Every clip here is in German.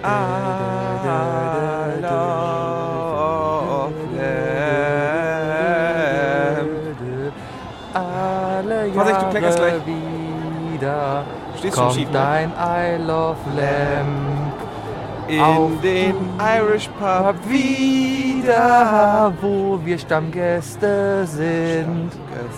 Alle Vorsicht, du kleckerst gleich. wieder Stehst schon schief, kommt ne? ein I Love Lamb In den Irish Pub wieder, wo wir Stammgäste sind.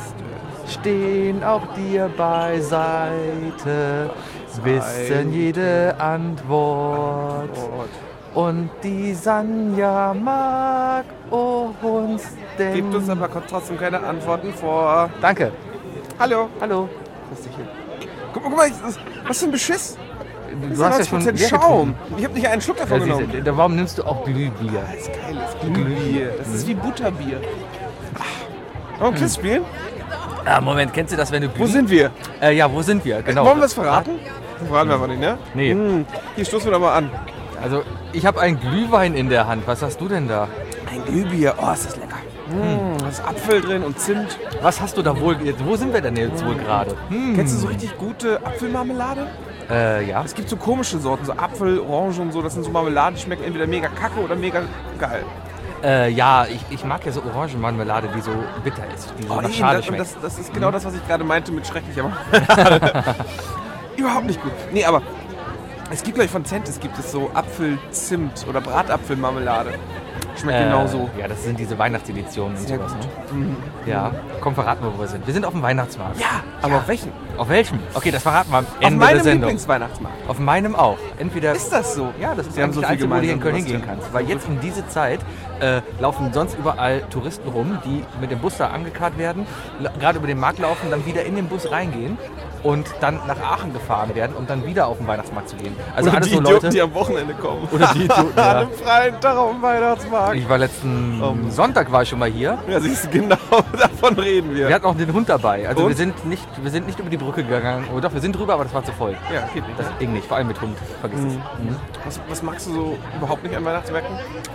Stehen auch dir beiseite, wissen jede Antwort. Und die Sanja mag uns denn... Gibt uns aber trotzdem keine Antworten vor. Danke. Hallo. Hallo. Guck mal, was für ein Beschiss. Du hast ja schon 90% leer Schaum. Ich habe nicht einen Schluck davon getrunken. genommen. Ja, warum nimmst du auch Glühbier? Das ist geiles Glühbier. Das ist wie Butterbier. Wollen wir Quiz spielen? Ah, Moment, kennst du das, wenn du Wo sind wir? Ja, wo sind wir? Genau. Wollen wir es verraten? Verraten wir aber nicht, ne? Nee. Hier stoßen wir doch mal an. Also, ich habe einen Glühwein in der Hand. Was hast du denn da? Ein Glühbier. Oh, ist das lecker. Da ist Apfel drin und Zimt. Was hast du da wohl? Wo sind wir denn jetzt wohl gerade? Kennst du so richtig gute Apfelmarmelade? Ja. Es gibt so komische Sorten, so Apfel, Orange und so. Das sind so Marmeladen, die schmecken entweder mega kacke oder mega geil. Ja, ich mag ja so Orangenmarmelade, die so bitter ist, die so nach eben, Schale das, und schmeckt. das ist genau das, was ich gerade meinte mit schrecklicher Marmelade. Überhaupt nicht gut. Nee, aber es gibt gleich von Centis gibt es so Apfel-Zimt oder Bratapfelmarmelade. Schmeckt genauso. Ja, das sind diese Weihnachtseditionen und Sehr sowas. gut. Ne? Ja, komm, verraten wir, wo wir sind. Wir sind auf dem Weihnachtsmarkt. Ja, aber auf welchen? Auf welchem? Okay, das verraten wir am Auf Ende meinem der Sendung. Lieblingsweihnachtsmarkt. Auf meinem auch. Entweder Ist das so? Ja, das ist Wir haben eigentlich so der viel einzige, wo du hier in gemeinsam, Köln hingehen Sebastian. kannst. Weil jetzt um diese Zeit laufen sonst überall Touristen rum, die mit dem Bus da angekarrt werden, gerade über den Markt laufen, dann wieder in den Bus reingehen und dann nach Aachen gefahren werden, um dann wieder auf den Weihnachtsmarkt zu gehen. Also Oder alles die so Idioten, Leute. die am Wochenende kommen. Oder die Idioten, An ja. einem freien Tag auf dem Weihnachtsmarkt. Ich war letzten Sonntag war ich schon mal hier. Ja, siehst du, genau davon reden wir. Wir hatten auch den Hund dabei. Also Und? wir sind nicht über die Brücke gegangen. Oh doch, wir sind drüber, aber das war zu voll. Ja, geht nicht. Das ging nicht, vor allem mit Hund. Vergiss es. Was magst du so überhaupt nicht an Weihnachtsmärkten?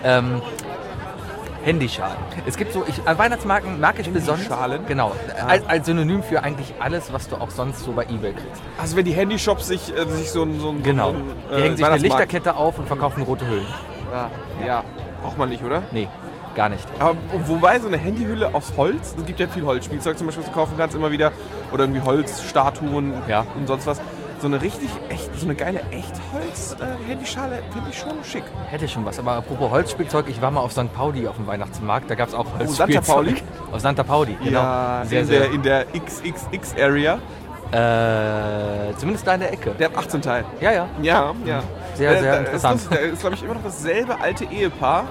Handyschalen. Es gibt so, an Weihnachtsmarken mag ich besonders. Handyschalen? Genau. Als Synonym für eigentlich alles, was du auch sonst so bei eBay kriegst. Also wenn die Handyshops sich so ein Genau. Die hängen sich eine Weihnachtsmarkt- Lichterkette auf und verkaufen rote Hüllen. Ja, braucht man nicht, oder? Nee, gar nicht. Aber wobei so eine Handyhülle aus Holz, es gibt ja viel Holzspielzeug zum Beispiel, was du kaufen kannst immer wieder. Oder irgendwie Holzstatuen Ja. und sonst was. So eine richtig, so eine geile Echtholz-Handyschale finde ich schon schick. Hätte schon was. Aber apropos Holzspielzeug, ich war mal auf St. Pauli auf dem Weihnachtsmarkt. Da gab es auch Santa Holzspielzeug. Pauli? Auf Santa Pauli, genau. Ja, in der XXX-Area. Zumindest da in der Ecke. Der 18 Teil. Ja, ja. Ja. Sehr, sehr interessant. Da ist, glaube ich, immer noch dasselbe alte Ehepaar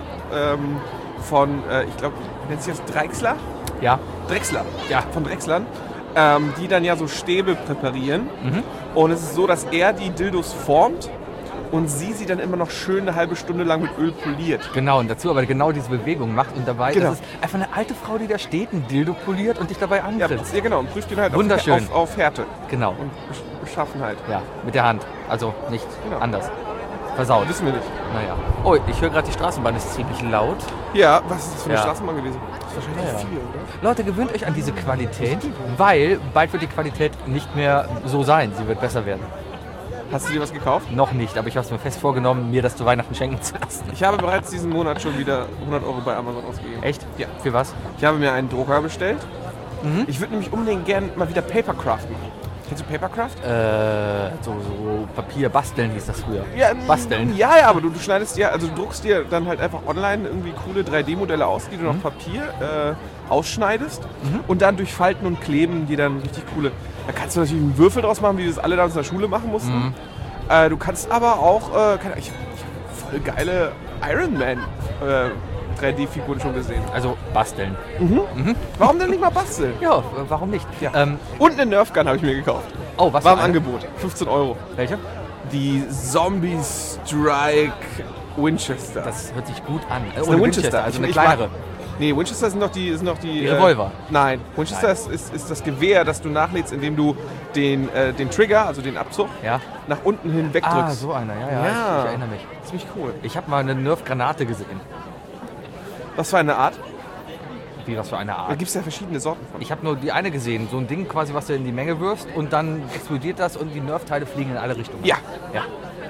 von, ich glaube, nennt sich das Drechsler? Ja. Drechsler. Ja. Von Drechslern. Die dann ja so Stäbe präparieren. Und es ist so, dass er die Dildos formt und sie dann immer noch schön eine halbe Stunde lang mit Öl poliert. Genau, und dazu aber genau diese Bewegung macht und dabei, Genau. das ist einfach eine alte Frau, die da steht, ein Dildo poliert und dich dabei Ja, angrinst. genau. Und prüft ihn halt Wunderschön. auf Härte Genau, und Beschaffenheit. ja, mit der Hand, also nicht Genau. anders. Versaut. Wissen wir nicht. Naja. Oh, ich höre gerade, die Straßenbahn ist ziemlich laut. Ja, was ist das für eine Ja. Straßenbahn gewesen? Das ist wahrscheinlich Ja. viel, oder? Leute, gewöhnt euch an diese Qualität, weil bald wird die Qualität nicht mehr so sein. Sie wird besser werden. Hast du dir was gekauft? Noch nicht, aber ich habe es mir fest vorgenommen, mir das zu Weihnachten schenken zu lassen. Ich habe bereits diesen Monat schon wieder 100 € bei Amazon ausgegeben. Echt? Ja. Für was? Ich habe mir einen Drucker bestellt. Ich würde nämlich unbedingt gern mal wieder Papercraft machen. Kennst du Papercraft? So Papier basteln hieß das früher. Basteln. Ja, aber du schneidest dir, also du druckst dir dann halt einfach online irgendwie coole 3D-Modelle aus, die du auf Papier ausschneidest und dann durch Falten und Kleben die dann richtig coole. Da kannst du natürlich einen Würfel draus machen, wie wir es alle damals in der Schule machen mussten. Du kannst aber auch, ich hab voll geile Iron Man 3D-Figuren schon gesehen. Also basteln. Warum denn nicht mal basteln? Ja, warum nicht? Ja. Und eine Nerf Gun habe ich mir gekauft. Oh, was War im für eine? Angebot. 15 €. Welche? Die Zombie Strike Winchester. Das hört sich gut an. ist Ohne eine Winchester, also eine Ich mag- kleinere. Nee, Winchester sind noch die... Die Revolver? Nein, Winchester ist das Gewehr, das du nachlädst, indem du den Trigger, also den Abzug, Ja. nach unten hin wegdrückst. Ah, so einer, ja. Ich erinnere mich. Ziemlich cool. Ich habe mal eine Nerf-Granate gesehen. Was für eine Art? Wie, was für eine Da Art? gibt es ja verschiedene Sorten von. Ich habe nur die eine gesehen. So ein Ding quasi, was du in die Menge wirfst und dann explodiert das und die Nerf-Teile fliegen in alle Richtungen. Ja, Ja.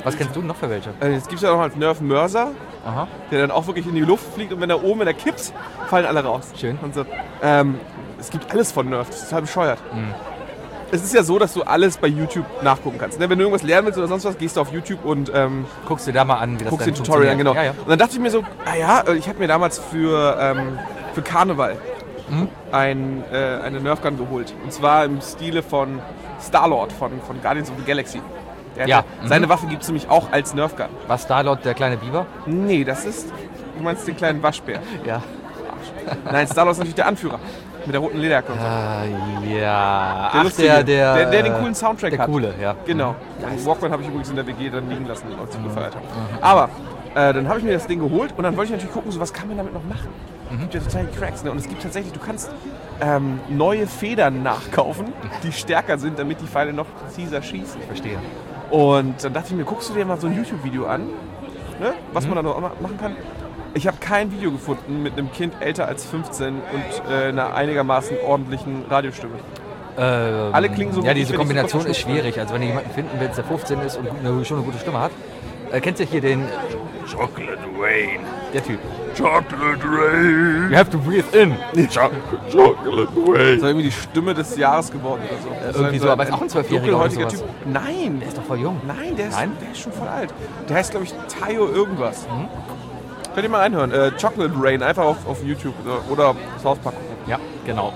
Was kennst du noch für welche? Jetzt gibt es ja noch als Nerf Mörser, Aha. der dann auch wirklich in die Luft fliegt und wenn er oben, wenn er kippt, fallen alle raus. Schön. Und so. Es gibt alles von Nerf, das ist total bescheuert. Es ist ja so, dass du alles bei YouTube nachgucken kannst. Ne? Wenn du irgendwas lernen willst oder sonst was, gehst du auf YouTube und guckst dir da mal an, wie das guckst dann den Tutorial an, genau. Ja, ja. Und dann dachte ich mir so, ich habe mir damals für Karneval eine Nerfgun geholt. Und zwar im Stile von Star-Lord von Guardians of the Galaxy. Seine Waffe gibt es nämlich auch als Nerfgun. War Star-Lord der kleine Biber? Nee, du meinst den kleinen Waschbär. Ja. Nein, Star-Lord ist natürlich der Anführer. Mit der roten Lederjacke und so. Ja. Der Lustige, der den coolen Soundtrack der hat. Der coole, ja. Genau. Den Walkman habe ich übrigens in der WG dann liegen lassen, als ich gefeiert habe. Aber dann habe ich mir das Ding geholt und dann wollte ich natürlich gucken, so, was kann man damit noch machen. Es gibt ja total die Cracks. Ne? Und es gibt tatsächlich, du kannst neue Federn nachkaufen, die stärker sind, damit die Pfeile noch präziser schießen. Ich verstehe. Und dann dachte ich mir, guckst du dir mal so ein YouTube-Video an, ne? Was man da noch machen kann. Ich habe kein Video gefunden mit einem Kind älter als 15 und einer einigermaßen ordentlichen Radiostimme. Alle klingen so. Ja, diese Kombination ist schwierig. Also wenn du jemanden finden willst, der 15 ist und schon eine gute Stimme hat. Kennst du hier den Chocolate Rain. Der Typ. Chocolate Rain. You have to breathe in. Chocolate Rain. Das ist irgendwie die Stimme des Jahres geworden oder so. Irgendwie so, aber ist auch ein 12-Jähriger oder dunkelhäutiger sowas. Typ. Nein, Der ist doch voll jung. Nein, der ist schon voll alt. Der heißt, glaube ich, Tayo irgendwas. Könnt ihr mal reinhören. Chocolate Rain, einfach auf YouTube oder South Park gucken. Ja, genau.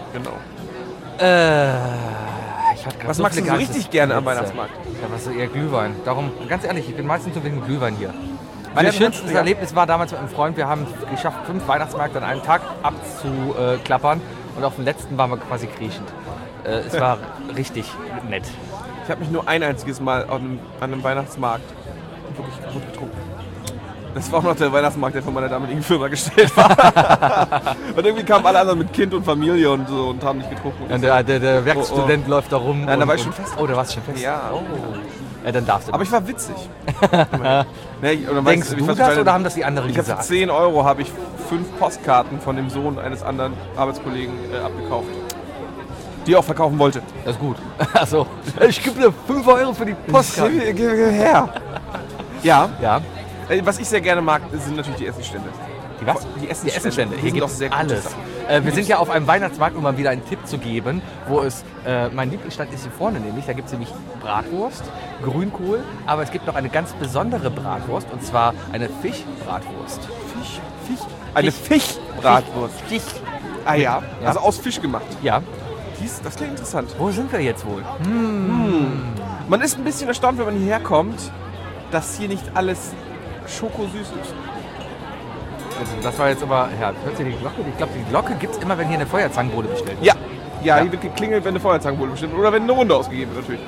Ich hatte Was magst du so richtig gerne am Weihnachtsmarkt? Ja, was eher Glühwein. Darum, ganz ehrlich, ich bin meistens nur wegen Glühwein hier. Mein Ja, schönstes ja. Erlebnis war damals mit einem Freund. Wir haben geschafft, 5 Weihnachtsmärkte an einem Tag abzuklappern. Und auf dem letzten waren wir quasi kriechend. Es war richtig nett. Ich habe mich nur ein einziges Mal an einem Weihnachtsmarkt wirklich kaputt getrunken. Das war auch noch der Weihnachtsmarkt, der von meiner damaligen Firma gestellt war. Und irgendwie kamen alle anderen mit Kind und Familie und so und haben nicht getrunken. Und der Werkstudent läuft da rum. Nein, da war ich schon fest. Oh, da warst du schon fest? Ja. Oh. Ja, dann darfst du. Aber ich war witzig. Denkst du das oder haben das die anderen Ich habe für gesagt? 10 Euro habe ich 5 Postkarten von dem Sohn eines anderen Arbeitskollegen abgekauft. Die er auch verkaufen wollte. Das ist gut. Achso. Ich gebe dir 5 Euro für die Postkarte. Gib her. Ja. Ja. Was ich sehr gerne mag, sind natürlich die Essenstände. Die was? Die Die Essenstände. Die Hier sind gibt doch es sehr gute alles. Sachen. Wir sind ja auf einem Weihnachtsmarkt, um mal wieder einen Tipp zu geben, wo es, mein Lieblingsstand ist hier vorne nämlich, da gibt es nämlich Bratwurst, Grünkohl, aber es gibt noch eine ganz besondere Bratwurst und zwar eine Fischbratwurst. Eine Fischbratwurst. Fisch. Ah ja, Ja. also aus Fisch gemacht. Ja. Das klingt interessant. Wo sind wir jetzt wohl? Man ist ein bisschen erstaunt, wenn man hierher kommt, dass hier nicht alles schokosüß ist. Also, das war jetzt aber, ja, hört ihr die Glocke? Ich glaube, die Glocke gibt es immer, wenn hier eine Feuerzangenbowle bestellt wird. Ja, hier wird geklingelt, wenn eine Feuerzangenbowle bestimmt oder wenn eine Runde ausgegeben wird natürlich.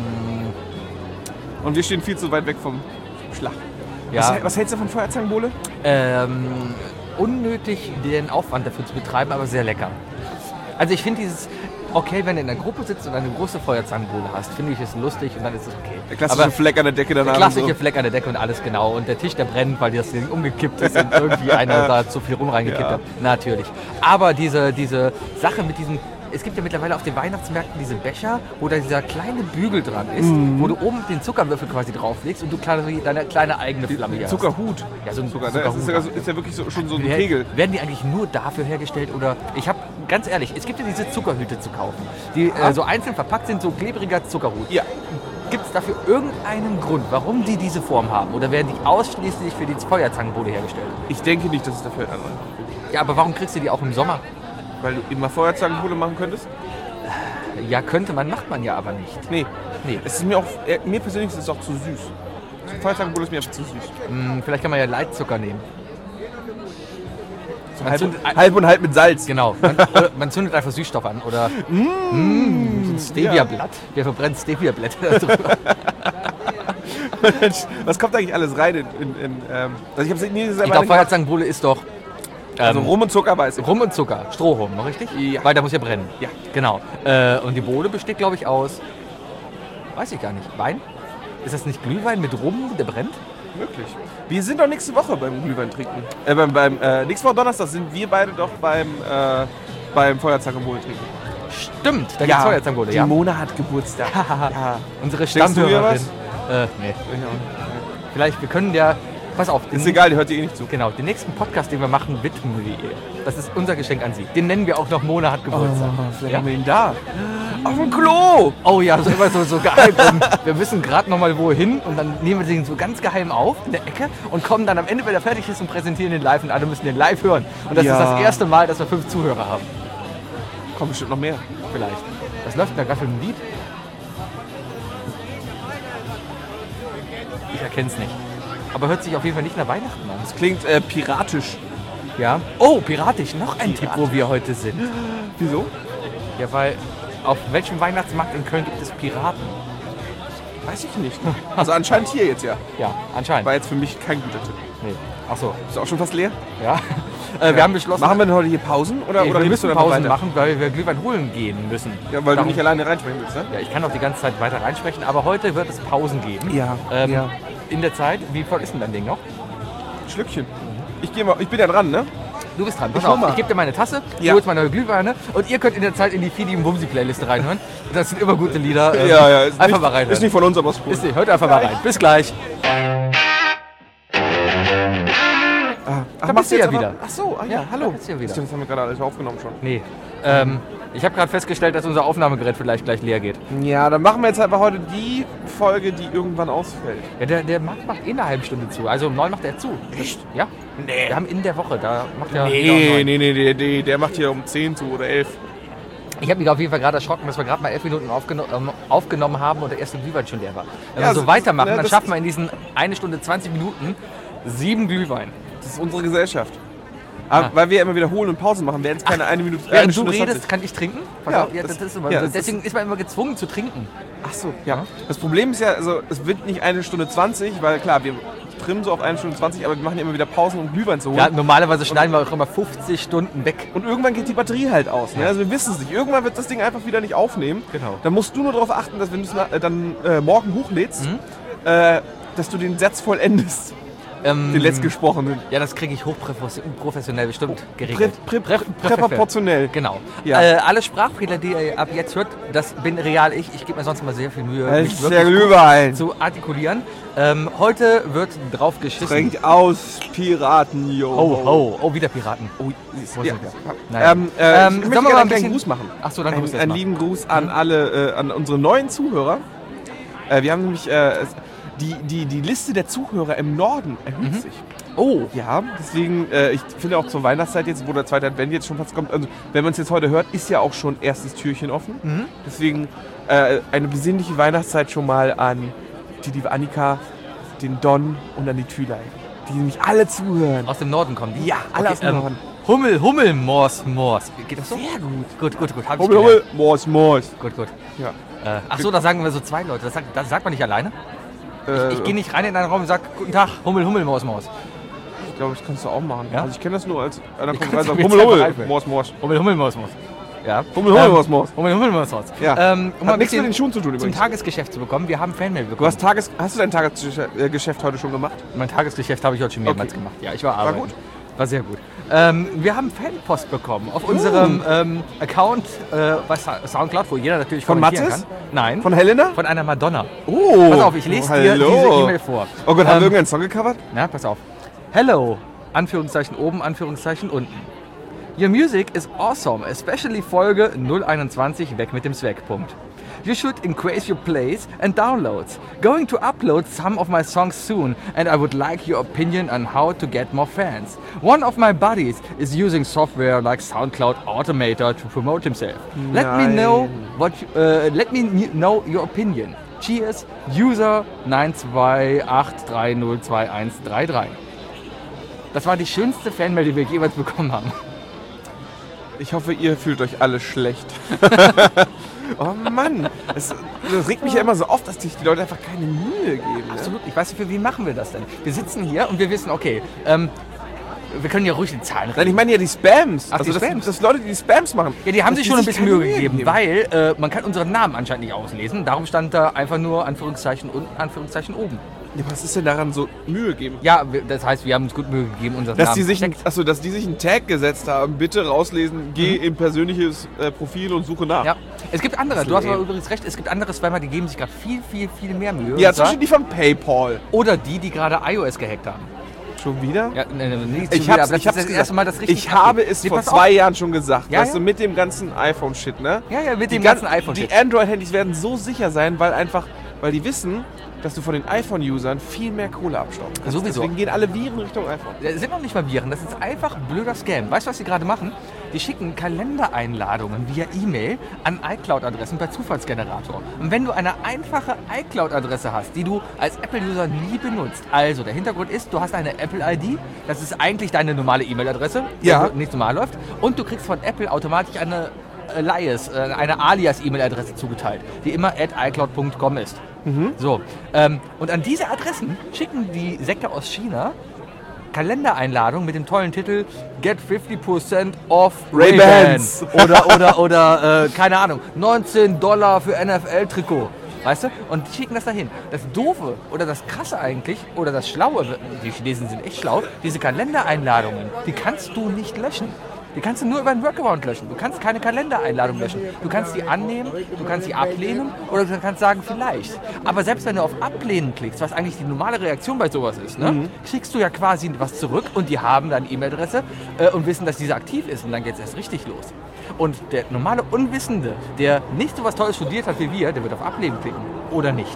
Und wir stehen viel zu weit weg vom Schlag. Ja. Was hältst du von Feuerzangenbowle? Unnötig den Aufwand dafür zu betreiben, aber sehr lecker. Also ich finde dieses, okay, wenn du in einer Gruppe sitzt und eine große Feuerzangenbowle hast, finde ich es lustig und dann ist es okay. Der klassische Fleck an der Decke danach. Der klassische Fleck an der Decke und alles genau. Und der Tisch, der brennt, weil das Ding umgekippt ist und irgendwie einer da zu viel reingekippt hat. Natürlich. Aber diese Sache mit diesen, es gibt ja mittlerweile auf den Weihnachtsmärkten diese Becher, wo da dieser kleine Bügel dran ist, wo du oben den Zuckerwürfel quasi drauflegst und du deine kleine eigene Flamme hier hast. Zuckerhut. Ja, so ein Zucker. Zuckerhut. Das ist ja wirklich schon so ein Kegel. Werden die eigentlich nur dafür hergestellt oder? Ich habe, ganz ehrlich, es gibt ja diese Zuckerhüte zu kaufen, die so einzeln verpackt sind, so klebriger Zuckerhut. Ja. Gibt es dafür irgendeinen Grund, warum die diese Form haben? Oder werden die ausschließlich für die Feuerzangenbowle hergestellt? Ich denke nicht, dass es dafür einen anderen gibt. Ja, aber warum kriegst du die auch im Sommer? Weil du immer Feuerzangenbowle machen könntest? Ja, könnte man, macht man ja aber nicht. Nee. Nee. Es ist mir persönlich ist es auch zu süß. Feuerzangenbowle ist mir einfach zu süß. Vielleicht kann man ja Leitzucker nehmen. So Man halb und halb mit Salz. Genau. Man zündet einfach Süßstoff an oder so ein Stevia-Blatt. Wer verbrennt Stevia-Blätter da drüber? Was kommt eigentlich alles rein also ich hab's nie selber Ich glaube, Feuerzangenbowle ist doch also Rum und Zucker weiß ich. Rum und Zucker. Strohrum, noch richtig? Ja. Weil der muss ja brennen. Ja. Genau. Und die Bowle besteht, glaube ich, aus, weiß ich gar nicht, Wein? Ist das nicht Glühwein mit Rum, der brennt? Möglich. Wir sind doch nächste Woche beim Glühwein trinken. Nächste Woche Donnerstag sind wir beide doch beim Feuerzangenbowle trinken. Stimmt, da gibt's Feuerzangenbowle, Die ja. Mona hat Geburtstag. Unsere Denkst du mir Stammhörerin. was? Nee. Vielleicht, wir können ja, pass auf. Ist egal, die hört ihr eh nicht zu. Genau, den nächsten Podcast, den wir machen, widmen wir ihr. Das ist unser Geschenk an sie. Den nennen wir auch noch Mona hat Geburtstag. Vielleicht haben wir ihn da. Auf dem Klo! Oh ja, das ist immer so geheim. Wir wissen gerade noch mal wohin und dann nehmen wir den so ganz geheim auf in der Ecke und kommen dann am Ende, wenn er fertig ist und präsentieren den live und alle müssen den live hören. Und das ist das erste Mal, dass wir 5 Zuhörer haben. Kommt bestimmt noch mehr. Vielleicht. Was läuft denn da gerade für ein Lied? Ich erkenne es nicht. Aber hört sich auf jeden Fall nicht nach Weihnachten an. Das klingt piratisch. Ja. Oh, piratisch. Noch ein Tipp, wo wir heute sind. Wieso? Ja, weil auf welchem Weihnachtsmarkt in Köln gibt es Piraten? Weiß ich nicht. Also anscheinend hier jetzt ja. Ja, anscheinend. War jetzt für mich kein guter Tipp. Nee. Ach so. Ist auch schon fast leer? Ja. Wir haben beschlossen, Machen wir denn heute hier Pausen? Oder wir redest müssen du einfach Pausen weiter? machen, weil wir Glühwein holen gehen müssen. Ja, weil Darum- du nicht alleine reinsprechen willst, ne? Ja, ich kann auch die ganze Zeit weiter reinsprechen, aber heute wird es Pausen geben. Ja, ja. In der Zeit, wie voll ist denn dein Ding noch? Schlückchen. Ich bin ja dran, ne? Du bist dran. Pass Ich hol auf, mal. ich gebe dir meine Tasse, du Ja. holst meine Glühweine und ihr könnt in der Zeit in die Fidi und Bumsi Playliste reinhören. Das sind immer gute Lieder. Ist Einfach nicht, mal reinhören. Ist nicht von uns, aber ist cool. Ist nicht, hört einfach mal rein. Bis gleich. Ach, Da bist du ja wieder. Ach so, Ja, hallo. da bist du ja wieder. Das haben wir gerade alles aufgenommen schon. Nee. Ich habe gerade festgestellt, dass unser Aufnahmegerät vielleicht gleich leer geht. Ja, dann machen wir jetzt einfach heute die Folge, die irgendwann ausfällt. Ja, der Markt macht eh eine halbe Stunde zu. Also um 9 macht er zu. Echt? Ja. Nee. Wir haben in der Woche, da macht er Nee, der macht hier um 10 zu oder 11. Ich habe mich auf jeden Fall gerade erschrocken, dass wir gerade mal 11 Minuten aufgenommen haben und der erste Glühwein schon leer war. Wenn Ja, wir so das- weitermachen, ja, dann das- schaffen wir in diesen 1 Stunde 20 Minuten 7 Glühwein. Das ist unsere Gesellschaft. Aber weil wir immer wiederholen und Pausen machen, werden es keine eine Minute. Während du Stunde redest, 20. kann ich trinken? Pass Ja, auf, das ist immer, ja, so. das Deswegen ist man immer gezwungen zu trinken. Ach so, ja. Das Problem ist ja, also es wird nicht 1 Stunde 20, weil klar, wir trimmen so auf 1 Stunde 20, aber wir machen ja immer wieder Pausen, um Glühwein zu holen. Ja, normalerweise schneiden wir auch immer 50 Stunden weg. Und irgendwann geht die Batterie halt aus. Ne? Also wir wissen es nicht. Irgendwann wird das Ding einfach wieder nicht aufnehmen. Genau. Dann musst du nur darauf achten, dass wenn du es dann morgen hochlädst, dass du den Satz vollendest. Den letztgesprochenen. Ja, das kriege ich hochprofessionell bestimmt geregelt. Präproportionell. Genau. Ja. Alle Sprachfehler, die ihr ab jetzt hört, das bin real ich. Ich gebe mir sonst mal sehr viel Mühe, Das mich ist der wirklich Glühwein. gut zu artikulieren. Heute wird drauf geschissen. Trinkt aus, Piraten, yo. Oh, wieder Piraten. Oh, Wo ja. sind wir? Naja. Ich möchte sollen wir gerne mal einen ein kleinen bisschen- Gruß machen. Ach so, dann grüß erst Einen mal. lieben Gruß an alle, an unsere neuen Zuhörer. Wir haben nämlich die Liste der Zuhörer im Norden erhöht sich. Oh, Ja, deswegen, ich finde auch zur Weihnachtszeit jetzt, wo der zweite Advent jetzt schon fast kommt, also wenn man es jetzt heute hört, ist ja auch schon erstes Türchen offen. Deswegen eine besinnliche Weihnachtszeit schon mal an die liebe Annika, den Don und an die Thülei, die nämlich alle zuhören. aus dem Norden kommen die? Ja, alle aus dem Norden. Hummel, Mors. Geht das so? Sehr gut. Gut. Hab ich Hummel, gelernt. Hummel, Mors. Gut. Ja. Ach so, da sagen wir so 2 Leute. Das sagt man nicht alleine? Ich gehe nicht rein in einen Raum und sage, guten Tag, Hummel, Mors. Ich glaube, das kannst du auch machen. Ja? Also ich kenne das nur als einer Ich kommt kann's rein und sagt, mir Hummel, jetzt Hummel, einfach einfällen. Mors. Hummel, Mors. Ja. Hummel, Mors. Hummel, Mors. Ja. Um mal ein Hat nichts bisschen mit den Schuhen zu tun zum übrigens. Tagesgeschäft zu bekommen. Wir haben Fanmail Du bekommen. hast du dein Tagesgeschäft heute schon gemacht? Mein Tagesgeschäft habe ich heute schon mehrmals Okay. gemacht. Ja, ich war arbeiten. gut. War sehr gut. Wir haben Fanpost bekommen auf unserem Account bei Soundcloud, wo jeder natürlich Von kommentieren Mathis? kann. Nein, Von Helena? von einer Madonna. Oh, Pass auf, ich lese dir hallo. diese E-Mail vor. Oh Gott, haben wir irgendeinen Song gecovert? Na, pass auf. Hello, Anführungszeichen oben, Anführungszeichen unten. Your music is awesome, especially Folge 021, weg mit dem Swag. Punkt. You should increase your plays and downloads. Going to upload some of my songs soon and I would like your opinion on how to get more fans. One of my buddies is using software like SoundCloud Automator to promote himself. Let me know your opinion. Cheers, User 928302133. Das war die schönste Fanmail, die wir jemals bekommen haben. Ich hoffe, ihr fühlt euch alle schlecht. Oh Mann, das regt mich ja immer so auf, dass sich die Leute einfach keine Mühe geben. Ne? Absolut. Ich weiß nicht, für wen machen wir das denn? Wir sitzen hier und wir wissen, okay, wir können ja ruhig die Zahlen Nein, ich meine ja die Spams. Ach, die das, Spams. Das Leute, die die Spams machen. Ja, die haben dass sich schon ein bisschen Mühe keine gegeben, geben. weil man kann unseren Namen anscheinend nicht auslesen. Darum stand da einfach nur Anführungszeichen unten, Anführungszeichen oben. Ja, was ist denn daran so Mühe geben? Ja, das heißt, wir haben uns gut Mühe gegeben, unser Dass Namen die, sich, versteckt. dass die sich einen Tag gesetzt haben, bitte rauslesen, geh in persönliches Profil und suche nach. Ja, es gibt andere. Das Du hast aber lame. übrigens recht, es gibt andere Spammer, die geben sich gerade viel mehr Mühe. Ja, Und zum zwar- Beispiel die von PayPal. Oder die gerade iOS gehackt haben. Schon wieder? Ja, nicht Ich schon wieder, hab's, aber ich das hab's ist das erste Mal, das richtig Ich habe es Nee, vor pass 2 auf. Jahren schon gesagt, Ja, weißt ja. du, mit dem ganzen iPhone-Shit, ne? Ja, mit Die dem ganzen gan- iPhone-Shit. Die Android-Handys werden so sicher sein, weil die wissen, dass du von den iPhone-Usern viel mehr Kohle abstauben kannst. Sowieso. Deswegen gehen alle Viren Richtung iPhone. Das sind noch nicht mal Viren, das ist einfach blöder Scam. Weißt du, was sie gerade machen? Die schicken Kalendereinladungen via E-Mail an iCloud-Adressen per Zufallsgenerator. Und wenn du eine einfache iCloud-Adresse hast, die du als Apple-User nie benutzt, also der Hintergrund ist, du hast eine Apple-ID, das ist eigentlich deine normale E-Mail-Adresse, Ja. die nicht normal läuft, und du kriegst von Apple automatisch eine eine Alias-E-Mail-Adresse zugeteilt, die immer @icloud.com ist. So, und an diese Adressen schicken die Sekte aus China Kalendereinladung mit dem tollen Titel Get 50% off Ray-Bans. oder keine Ahnung, $19 für NFL-Trikot. Weißt du? Und die schicken das dahin. Das Doofe oder das Krasse eigentlich, oder das Schlaue, die Chinesen sind echt schlau, diese Kalendereinladungen, die kannst du nicht löschen. Die kannst du nur über einen Workaround löschen. Du kannst keine Kalendereinladung löschen. Du kannst die annehmen, du kannst die ablehnen oder du kannst sagen, vielleicht. Aber selbst wenn du auf Ablehnen klickst, was eigentlich die normale Reaktion bei sowas ist, ne, kriegst du ja quasi was zurück und die haben deine E-Mail-Adresse und wissen, dass diese aktiv ist und dann geht es erst richtig los. Und der normale Unwissende, der nicht so was Tolles studiert hat wie wir, der wird auf Ablehnen klicken. Oder nicht.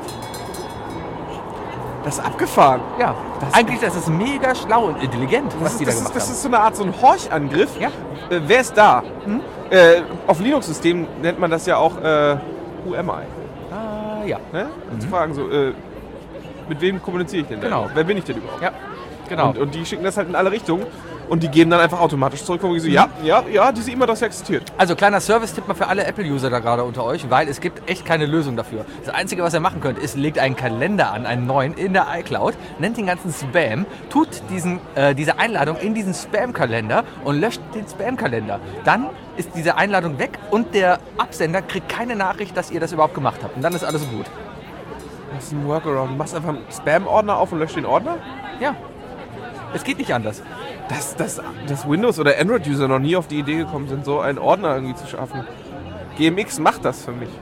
Das ist abgefahren. Ja, eigentlich das ist mega schlau und intelligent, was die da gemacht Das haben. ist so eine Art so ein Horchangriff. Ja. Wer ist da? Auf Linux-Systemen nennt man das ja auch Who am I? Ah, ja. Ne? Zu fragen so, mit wem kommuniziere ich denn da? Genau. Wer bin ich denn überhaupt? Ja, genau. Und die schicken das halt in alle Richtungen und die geben dann einfach automatisch zurück, wo ich so, ja, diese E-Mail-Adresse existiert. Also kleiner Service-Tipp mal für alle Apple-User da gerade unter euch, weil es gibt echt keine Lösung dafür. Das Einzige, was ihr machen könnt, ist, legt einen Kalender an, einen neuen, in der iCloud, nennt den ganzen Spam, tut diese Einladung in diesen Spam-Kalender und löscht den Spam-Kalender. Dann ist diese Einladung weg und der Absender kriegt keine Nachricht, dass ihr das überhaupt gemacht habt. Und dann ist alles gut. Das ist ein Workaround. Du machst einfach einen Spam-Ordner auf und löscht den Ordner? Ja, es geht nicht anders. Dass Windows- oder Android-User noch nie auf die Idee gekommen sind, so einen Ordner irgendwie zu schaffen. GMX macht das für mich.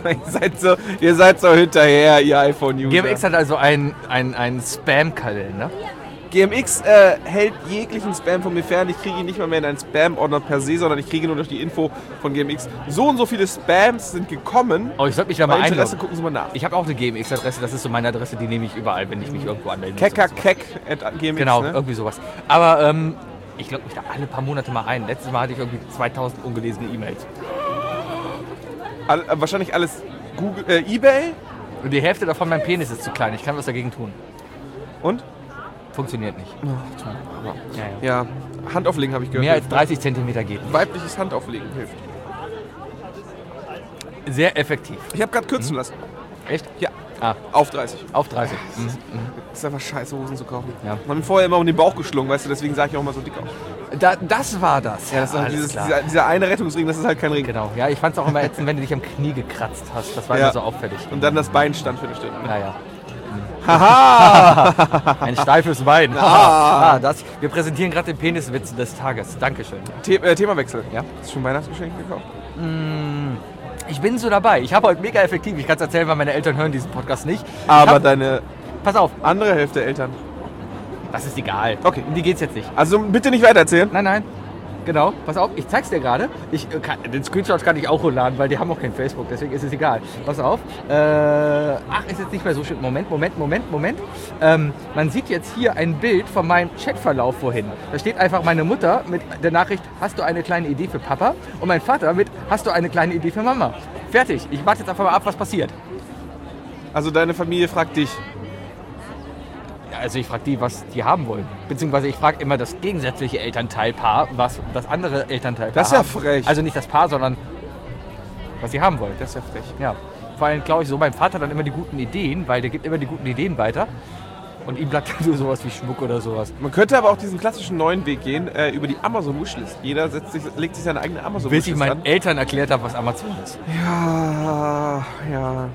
Ihr seid so hinterher, ihr iPhone-User. GMX hat also einen Spam-Kalender. GMX hält jeglichen Spam von mir fern. Ich kriege ihn nicht mal mehr in einen Spam-Ordner per se, sondern ich kriege nur durch die Info von GMX. So und so viele Spams sind gekommen. Oh, ich sollte mich da Bei mal Interesse einloggen. gucken Sie mal nach. Ich habe auch eine GMX-Adresse, das ist so meine Adresse, die nehme ich überall, wenn ich mich irgendwo anmelde. Kekakek@gmx. Genau, Ne? irgendwie sowas. Aber ich logge mich da alle paar Monate mal ein. Letztes Mal hatte ich irgendwie 2000 ungelesene E-Mails. Wahrscheinlich alles Google, eBay Und die Hälfte davon, mein Penis ist zu klein. Ich kann was dagegen tun. und? Funktioniert nicht. Ja, Handauflegen habe ich gehört. Mehr als 30 Zentimeter geht nicht. Weibliches Handauflegen hilft. Sehr effektiv. Ich habe gerade kürzen lassen. Echt? Ja, Ah, auf 30. auf 30. Mhm. Ist einfach scheiße, Hosen zu kaufen. Ja. Man hat vorher immer um den Bauch geschlungen, weißt du, deswegen sage ich auch mal so dick aus. Das war das. Ja, das ist halt Alles klar. dieser eine Rettungsring, das ist halt kein Ring. Genau. Ja, ich fand es auch immer ätzend, wenn du dich am Knie gekratzt hast. Das war Ja. immer so auffällig. Und dann das Bein stand für eine Stunde. Naja. Haha! Ein steifes Bein. Wir präsentieren gerade den Peniswitz des Tages. Dankeschön. Themawechsel. Ja? Hast du schon Weihnachtsgeschenke gekauft? Ich bin so dabei. Ich habe heute mega effektiv. Ich kann es erzählen, weil meine Eltern hören diesen Podcast nicht. Aber deine Pass auf, andere Hälfte Eltern. das ist egal. Okay. Um die geht's jetzt nicht. Also bitte nicht weitererzählen. Nein. Genau. Pass auf, ich zeig's dir gerade. Den Screenshot kann ich auch hochladen, weil die haben auch kein Facebook, deswegen ist es egal. Pass auf. Ist jetzt nicht mehr so schön. Moment. Man sieht jetzt hier ein Bild von meinem Chatverlauf vorhin. Da steht einfach meine Mutter mit der Nachricht, hast du eine kleine Idee für Papa? Und mein Vater mit, hast du eine kleine Idee für Mama? Fertig. Ich warte jetzt einfach mal ab, was passiert. Also deine Familie fragt dich. Ja, also ich frage die, was die haben wollen. Beziehungsweise ich frage immer das gegensätzliche Elternteilpaar, was das andere Elternteilpaar Das ist ja haben. frech. Also nicht das Paar, sondern was sie haben wollen. Das ist ja frech. Ja. Vor allem glaube ich so meinem Vater dann immer die guten Ideen, weil der gibt immer die guten Ideen weiter. Und ihm bleibt nur sowas wie Schmuck oder sowas. Man könnte aber auch diesen klassischen neuen Weg gehen, über die Amazon-Wishlist. Jeder legt sich seine eigene Bis ich Amazon-Wishlist meinen an. Eltern erklärt habe, was Amazon ist. Ja.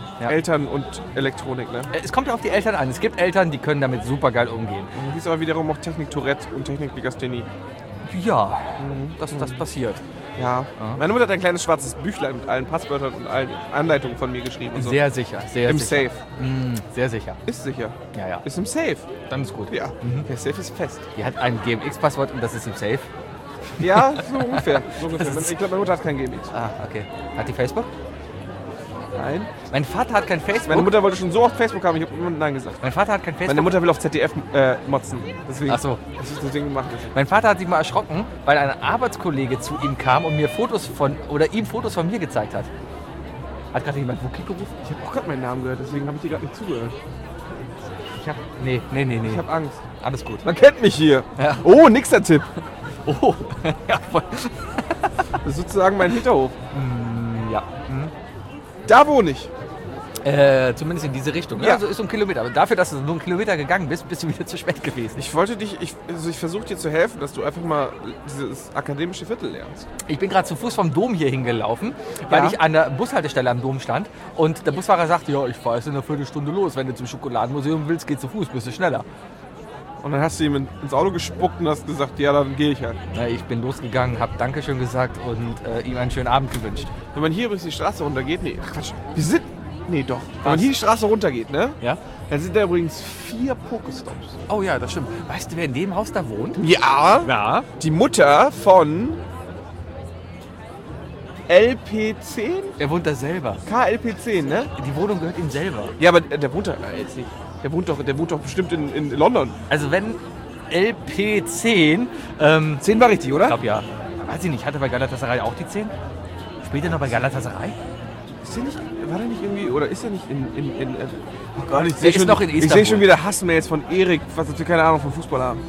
Ja. Eltern und Elektronik, ne? Es kommt ja auf die Eltern an. Es gibt Eltern, die können damit super geil umgehen. Hier ist aber wiederum auch Technik-Tourette und Technik-Legasthenie. Ja, das passiert. Ja. Meine Mutter hat ein kleines schwarzes Büchlein mit allen Passwörtern und allen Anleitungen von mir geschrieben und so. Sehr sicher, sehr Im sicher. Safe. Sehr sicher. Ist sicher. Ja. Ist im Safe. Dann ist gut. Ja. Der Safe ist fest. Die hat ein GMX-Passwort und das ist im Safe. Ja, so ungefähr. Ich glaube, meine Mutter hat kein GMX. Ah, okay. Hat die Facebook? Nein. Mein Vater hat kein Facebook. Meine Mutter wollte schon so oft Facebook haben, ich habe immer Nein gesagt. Mein Vater hat kein Facebook. Meine Mutter will auf ZDF motzen. Deswegen, Ach so. Deswegen gemacht ist. Mein Vater hat sich mal erschrocken, weil ein Arbeitskollege zu ihm kam und mir ihm Fotos von mir gezeigt hat. Hat gerade jemand Wookie gerufen? Ich habe auch gerade meinen Namen gehört, deswegen habe ich dir gerade nicht zugehört. Nee. Ich habe Angst. Alles gut. Man kennt mich hier. Ja. Oh, nixer Tipp. Oh. Ja, voll. Das ist sozusagen mein Hinterhof. Ja. Da wohne ich. Zumindest in diese Richtung. Ja. Ja, so ist so ein Kilometer. Aber dafür, dass du nur einen Kilometer gegangen bist, bist du wieder zu spät gewesen. Ich wollte dich, ich versuche dir zu helfen, dass du einfach mal dieses akademische Viertel lernst. Ich bin gerade zu Fuß vom Dom hier hingelaufen, weil ich an der Bushaltestelle am Dom stand. Und der Busfahrer sagte, ja, ich fahre jetzt in einer Viertelstunde los. Wenn du zum Schokoladenmuseum willst, geh zu Fuß, bist du schneller. Und dann hast du ihm ins Auto gespuckt und hast gesagt, ja, dann gehe ich halt. Na, ich bin losgegangen, habe Dankeschön gesagt und ihm einen schönen Abend gewünscht. Wenn man hier übrigens die Straße runtergeht, nee, Quatsch, wir sind, nee doch. Wenn man Was? hier die Straße runtergeht, ne, Ja? dann sind da übrigens 4 Pokestops. Oh ja, das stimmt. Weißt du, wer in dem Haus da wohnt? Ja, Ja. die Mutter von LP10? Er wohnt da selber. KLP10, ne? Die Wohnung gehört ihm selber. Ja, aber der wohnt da jetzt nicht. Der wohnt doch bestimmt in London. Also wenn LP10, 10 war richtig, oder? ich glaube ja, weiß ich nicht, hatte bei Galatasaray auch die 10? Spielt er noch bei Galatasaray? Ist der nicht, war der nicht irgendwie, oder ist er nicht in oh Gott, ich Der sehe ist schon, noch in ich sehe Istanbul. schon wieder Hassmails von Erik, was wir keine Ahnung von Fußball haben.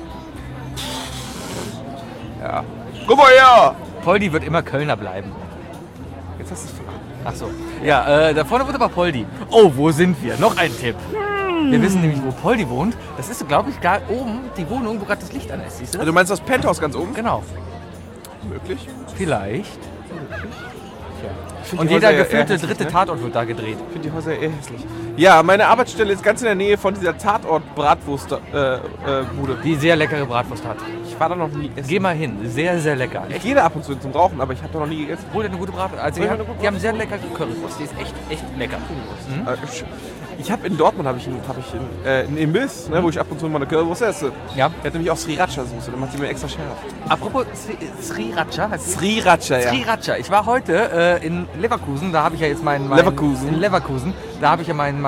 Ja. Guck mal her! Poldi wird immer Kölner bleiben. Jetzt hast du es verraten. Ach so. Ja, da vorne wohnt aber Poldi. Oh, wo sind wir? Noch ein Tipp. Wir wissen nämlich, wo Poldi wohnt. Das ist, glaube ich, da oben die Wohnung, wo gerade das Licht an ist. Siehst du das? Du meinst das Penthouse ganz oben? Genau. Möglich. Vielleicht. Ich find Und die jeder Häuser eher gefühlte hässlich, dritte ne? Tatort wird da gedreht. Ich finde die Häuser eher hässlich. Ja, meine Arbeitsstelle ist ganz in der Nähe von dieser Tatort-Bratwurst-Bude. Die sehr leckere Bratwurst hat. Ich war da noch nie essen. Geh mal hin. Sehr, sehr lecker. Ich gehe da ab und zu zum Rauchen, aber ich habe da noch nie gegessen. Hol dir eine gute Bratwurst. Also die haben sehr leckere Currywurst. Die ist echt lecker. Ich habe in Dortmund einen Imbiss, ne, wo ich ab und zu mal eine Currywurst esse. Ja. Der hat nämlich auch Sriracha-Soße, dann macht die mir extra scharf. Apropos Sriracha. heißt die? Sriracha, ja. Sriracha. Ich war heute in Leverkusen. Da habe ich ja jetzt meinen Leverkusen. In Leverkusen. Da habe ich ja meinen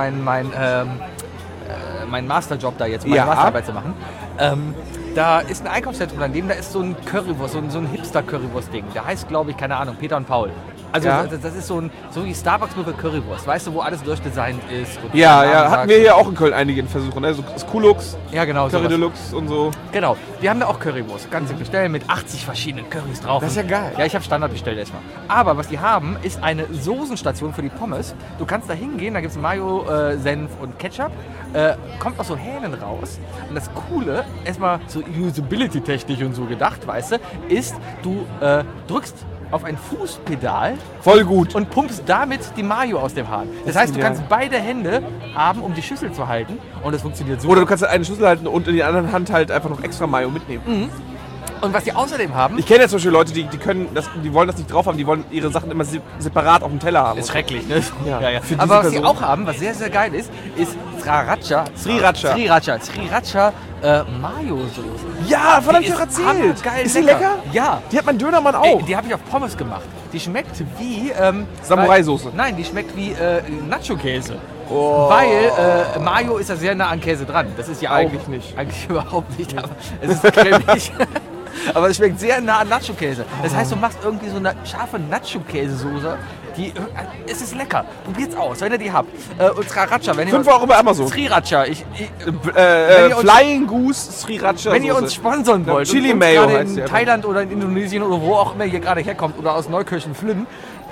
Masterjob da jetzt, meine Ja. Masterarbeit zu machen. Da ist ein Einkaufszentrum daneben, da ist so ein Currywurst, so ein Hipster-Currywurst-Ding. Der heißt, glaube ich, keine Ahnung, Peter und Paul. Also Ja. das ist so wie Starbucks nur für Currywurst. Weißt du, wo alles durchdesignt ist. Und Ja, der Name ja, hatten sagt. wir hier auch in Köln einige Versuche, ne? So Skulux, Ja, genau. Curry sowas. Deluxe und so. Genau, die haben da auch Currywurst. Kannst du bestellen mit 80 verschiedenen Currys drauf. Das ist ja geil. Ja, ich habe Standard bestellt erstmal. Aber was die haben, ist eine Soßenstation für die Pommes. Du kannst da hingehen, da gibt es Mayo, Senf und Ketchup. Kommt auch so Hähnen raus. Und das Coole, erstmal so usability-technisch und so gedacht, weißt du, ist, du drückst auf ein Fußpedal Voll gut. und pumpst damit die Mayo aus dem Hahn. Das heißt, du genial. kannst beide Hände haben, um die Schüssel zu halten. Und das funktioniert so. Oder du kannst halt eine Schlüssel halten und in die andere Hand halt einfach noch extra Mayo mitnehmen. Und was die außerdem haben, Ich kenne ja zum Beispiel Leute, die wollen das nicht drauf haben, die wollen ihre Sachen immer separat auf dem Teller haben. ist schrecklich, ne? Ja, für diese Aber was sie Person. auch haben, was sehr, sehr geil ist Sriracha. Sriracha Mayo-Soße. Ja, von Die hab ich doch ist erzählt. hammergeil Ist die lecker? Ja. Die hat mein Dönermann Ey, auch. die habe ich auf Pommes gemacht. Die schmeckt wie... Samurai-Soße. Nein, die schmeckt wie Nacho-Käse. Oh. Weil Mayo ist ja sehr nah an Käse dran. Das ist ja Eigentlich auch, nicht. Eigentlich überhaupt nicht, aber es ist cremig. Aber es schmeckt sehr nah an Nacho-Käse. Das heißt, du machst irgendwie so eine scharfe Nacho-Käsesoße. Es ist lecker. Probiert's aus, wenn ihr die habt. Und Sriracha, wenn ihr 5 Euro bei Amazon. Sriracha, ihr uns- Flying Goose Sriracha. wenn ihr uns sponsern wollt, Chili und Mayo gerade heißt in die einfach. Thailand oder in Indonesien oder wo auch immer ihr gerade herkommt oder aus Neukirchen-Flynn,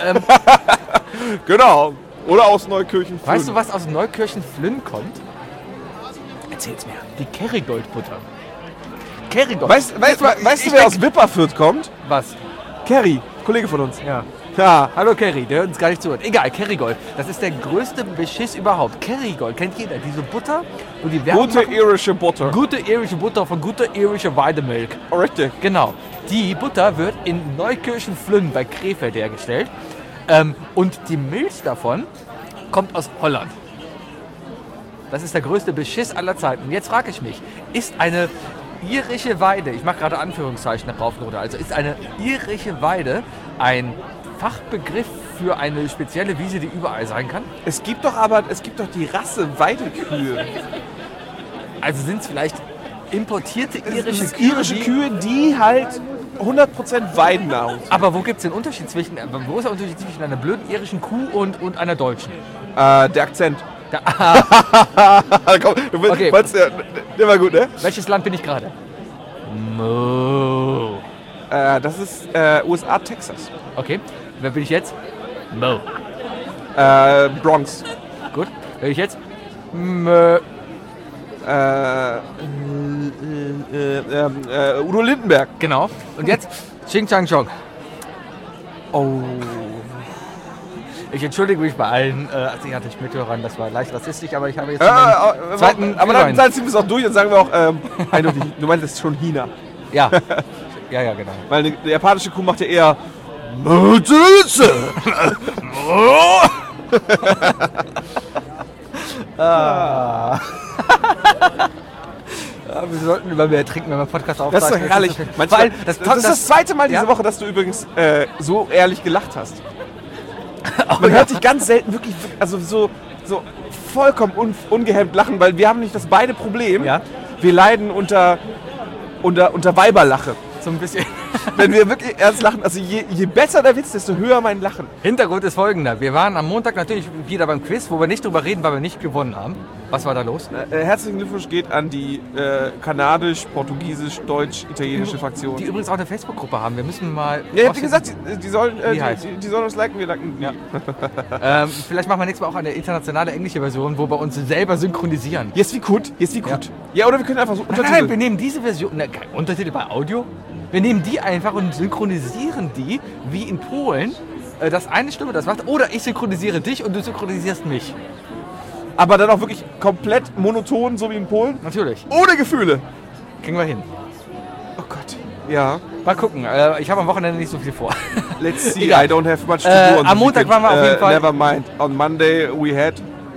Genau. Oder aus Neukirchen. weißt du, was aus Neukirchen-Flynn kommt? Erzähl's mir. Die Kerrygold-Butter. Kerrygold. Weißt du, wer aus Wipperfürth kommt? was? Kerry, Kollege von uns. Ja. Ja. Hallo Kerry, der hört uns gar nicht zu. Egal, Kerrygold. Das ist der größte Beschiss überhaupt. Kerrygold, kennt jeder. Diese Butter, wo die Werbung Gute machen. irische Butter. Gute irische Butter von guter irischer Weidemilch. Oh, richtig. Genau. Die Butter wird in Neukirchen-Flünn bei Krefeld hergestellt. Und die Milch davon kommt aus Holland. Das ist der größte Beschiss aller Zeiten. Und jetzt frage ich mich, ist eine irische Weide, ich mache gerade Anführungszeichen nach rauf und runter, also ist eine irische Weide ein Fachbegriff für eine spezielle Wiese, die überall sein kann? Es gibt doch die Rasse Weidekühe. Also sind es vielleicht importierte irische Das Kühe? irische Kühe, die halt 100% Weidennahrung. Aber wo gibt es den Unterschied zwischen, wo ist der Unterschied zwischen einer blöden irischen Kuh und einer deutschen? Der Akzent. Komm, du willst, Okay. Der war gut, ne? Welches Land bin ich gerade? Mo. Das ist USA, Texas. Okay, wer bin ich jetzt? Mo. Bronx. Gut, wer bin ich jetzt? Mö. Udo Lindenberg. Genau. Und jetzt Xing Chang Chong. Oh. Ich entschuldige mich bei allen asiatischen Mithörern, das war leicht rassistisch, aber ich habe jetzt Aber zweiten dann ziehen wir es auch durch und sagen wir auch, eindeutig, du meinst, es ist schon China. ja. Ja, genau. Weil eine japanische Kuh macht ja eher. Wir sollten über mehr trinken, wenn wir Podcast Das aufzeichnen. ist doch herrlich. Vor allem, Das ist das zweite Mal diese Ja? Woche, dass du übrigens so ehrlich gelacht hast. Man hört dich ganz selten wirklich, also so vollkommen ungehemmt lachen, weil wir haben nicht das beide Problem. Ja. Wir leiden unter Weiberlache. So ein bisschen. Wenn wir wirklich ernst lachen, also je besser der Witz, desto höher mein Lachen. Hintergrund ist folgender. Wir waren am Montag natürlich wieder beim Quiz, wo wir nicht drüber reden, weil wir nicht gewonnen haben. Was war da los? Herzlichen Glückwunsch geht an die kanadisch-portugiesisch-deutsch-italienische Fraktion. Die übrigens auch eine Facebook-Gruppe haben. Wir müssen mal... Ja, ich hab dir gesagt, die sollen heißt? die sollen uns liken, wir liken die. Ja. Vielleicht machen wir nächstes Mal auch eine internationale englische Version, wo wir uns selber synchronisieren. Yes, wie gut. Ja, oder wir können einfach so Nein, wir nehmen diese Version... Ne, kein Untertitel bei Audio. Wir nehmen die einfach und synchronisieren die, wie in Polen, dass eine Stimme das macht. Oder ich synchronisiere dich und du synchronisierst mich. Aber dann auch wirklich komplett monoton, so wie in Polen. Natürlich. Ohne Gefühle. Kriegen wir hin. Oh Gott. Ja. Mal gucken. Ich habe am Wochenende nicht so viel vor. Let's see. Egal. I don't have much to do on am the Montag weekend. waren wir auf jeden Fall- Never mind. On Monday we had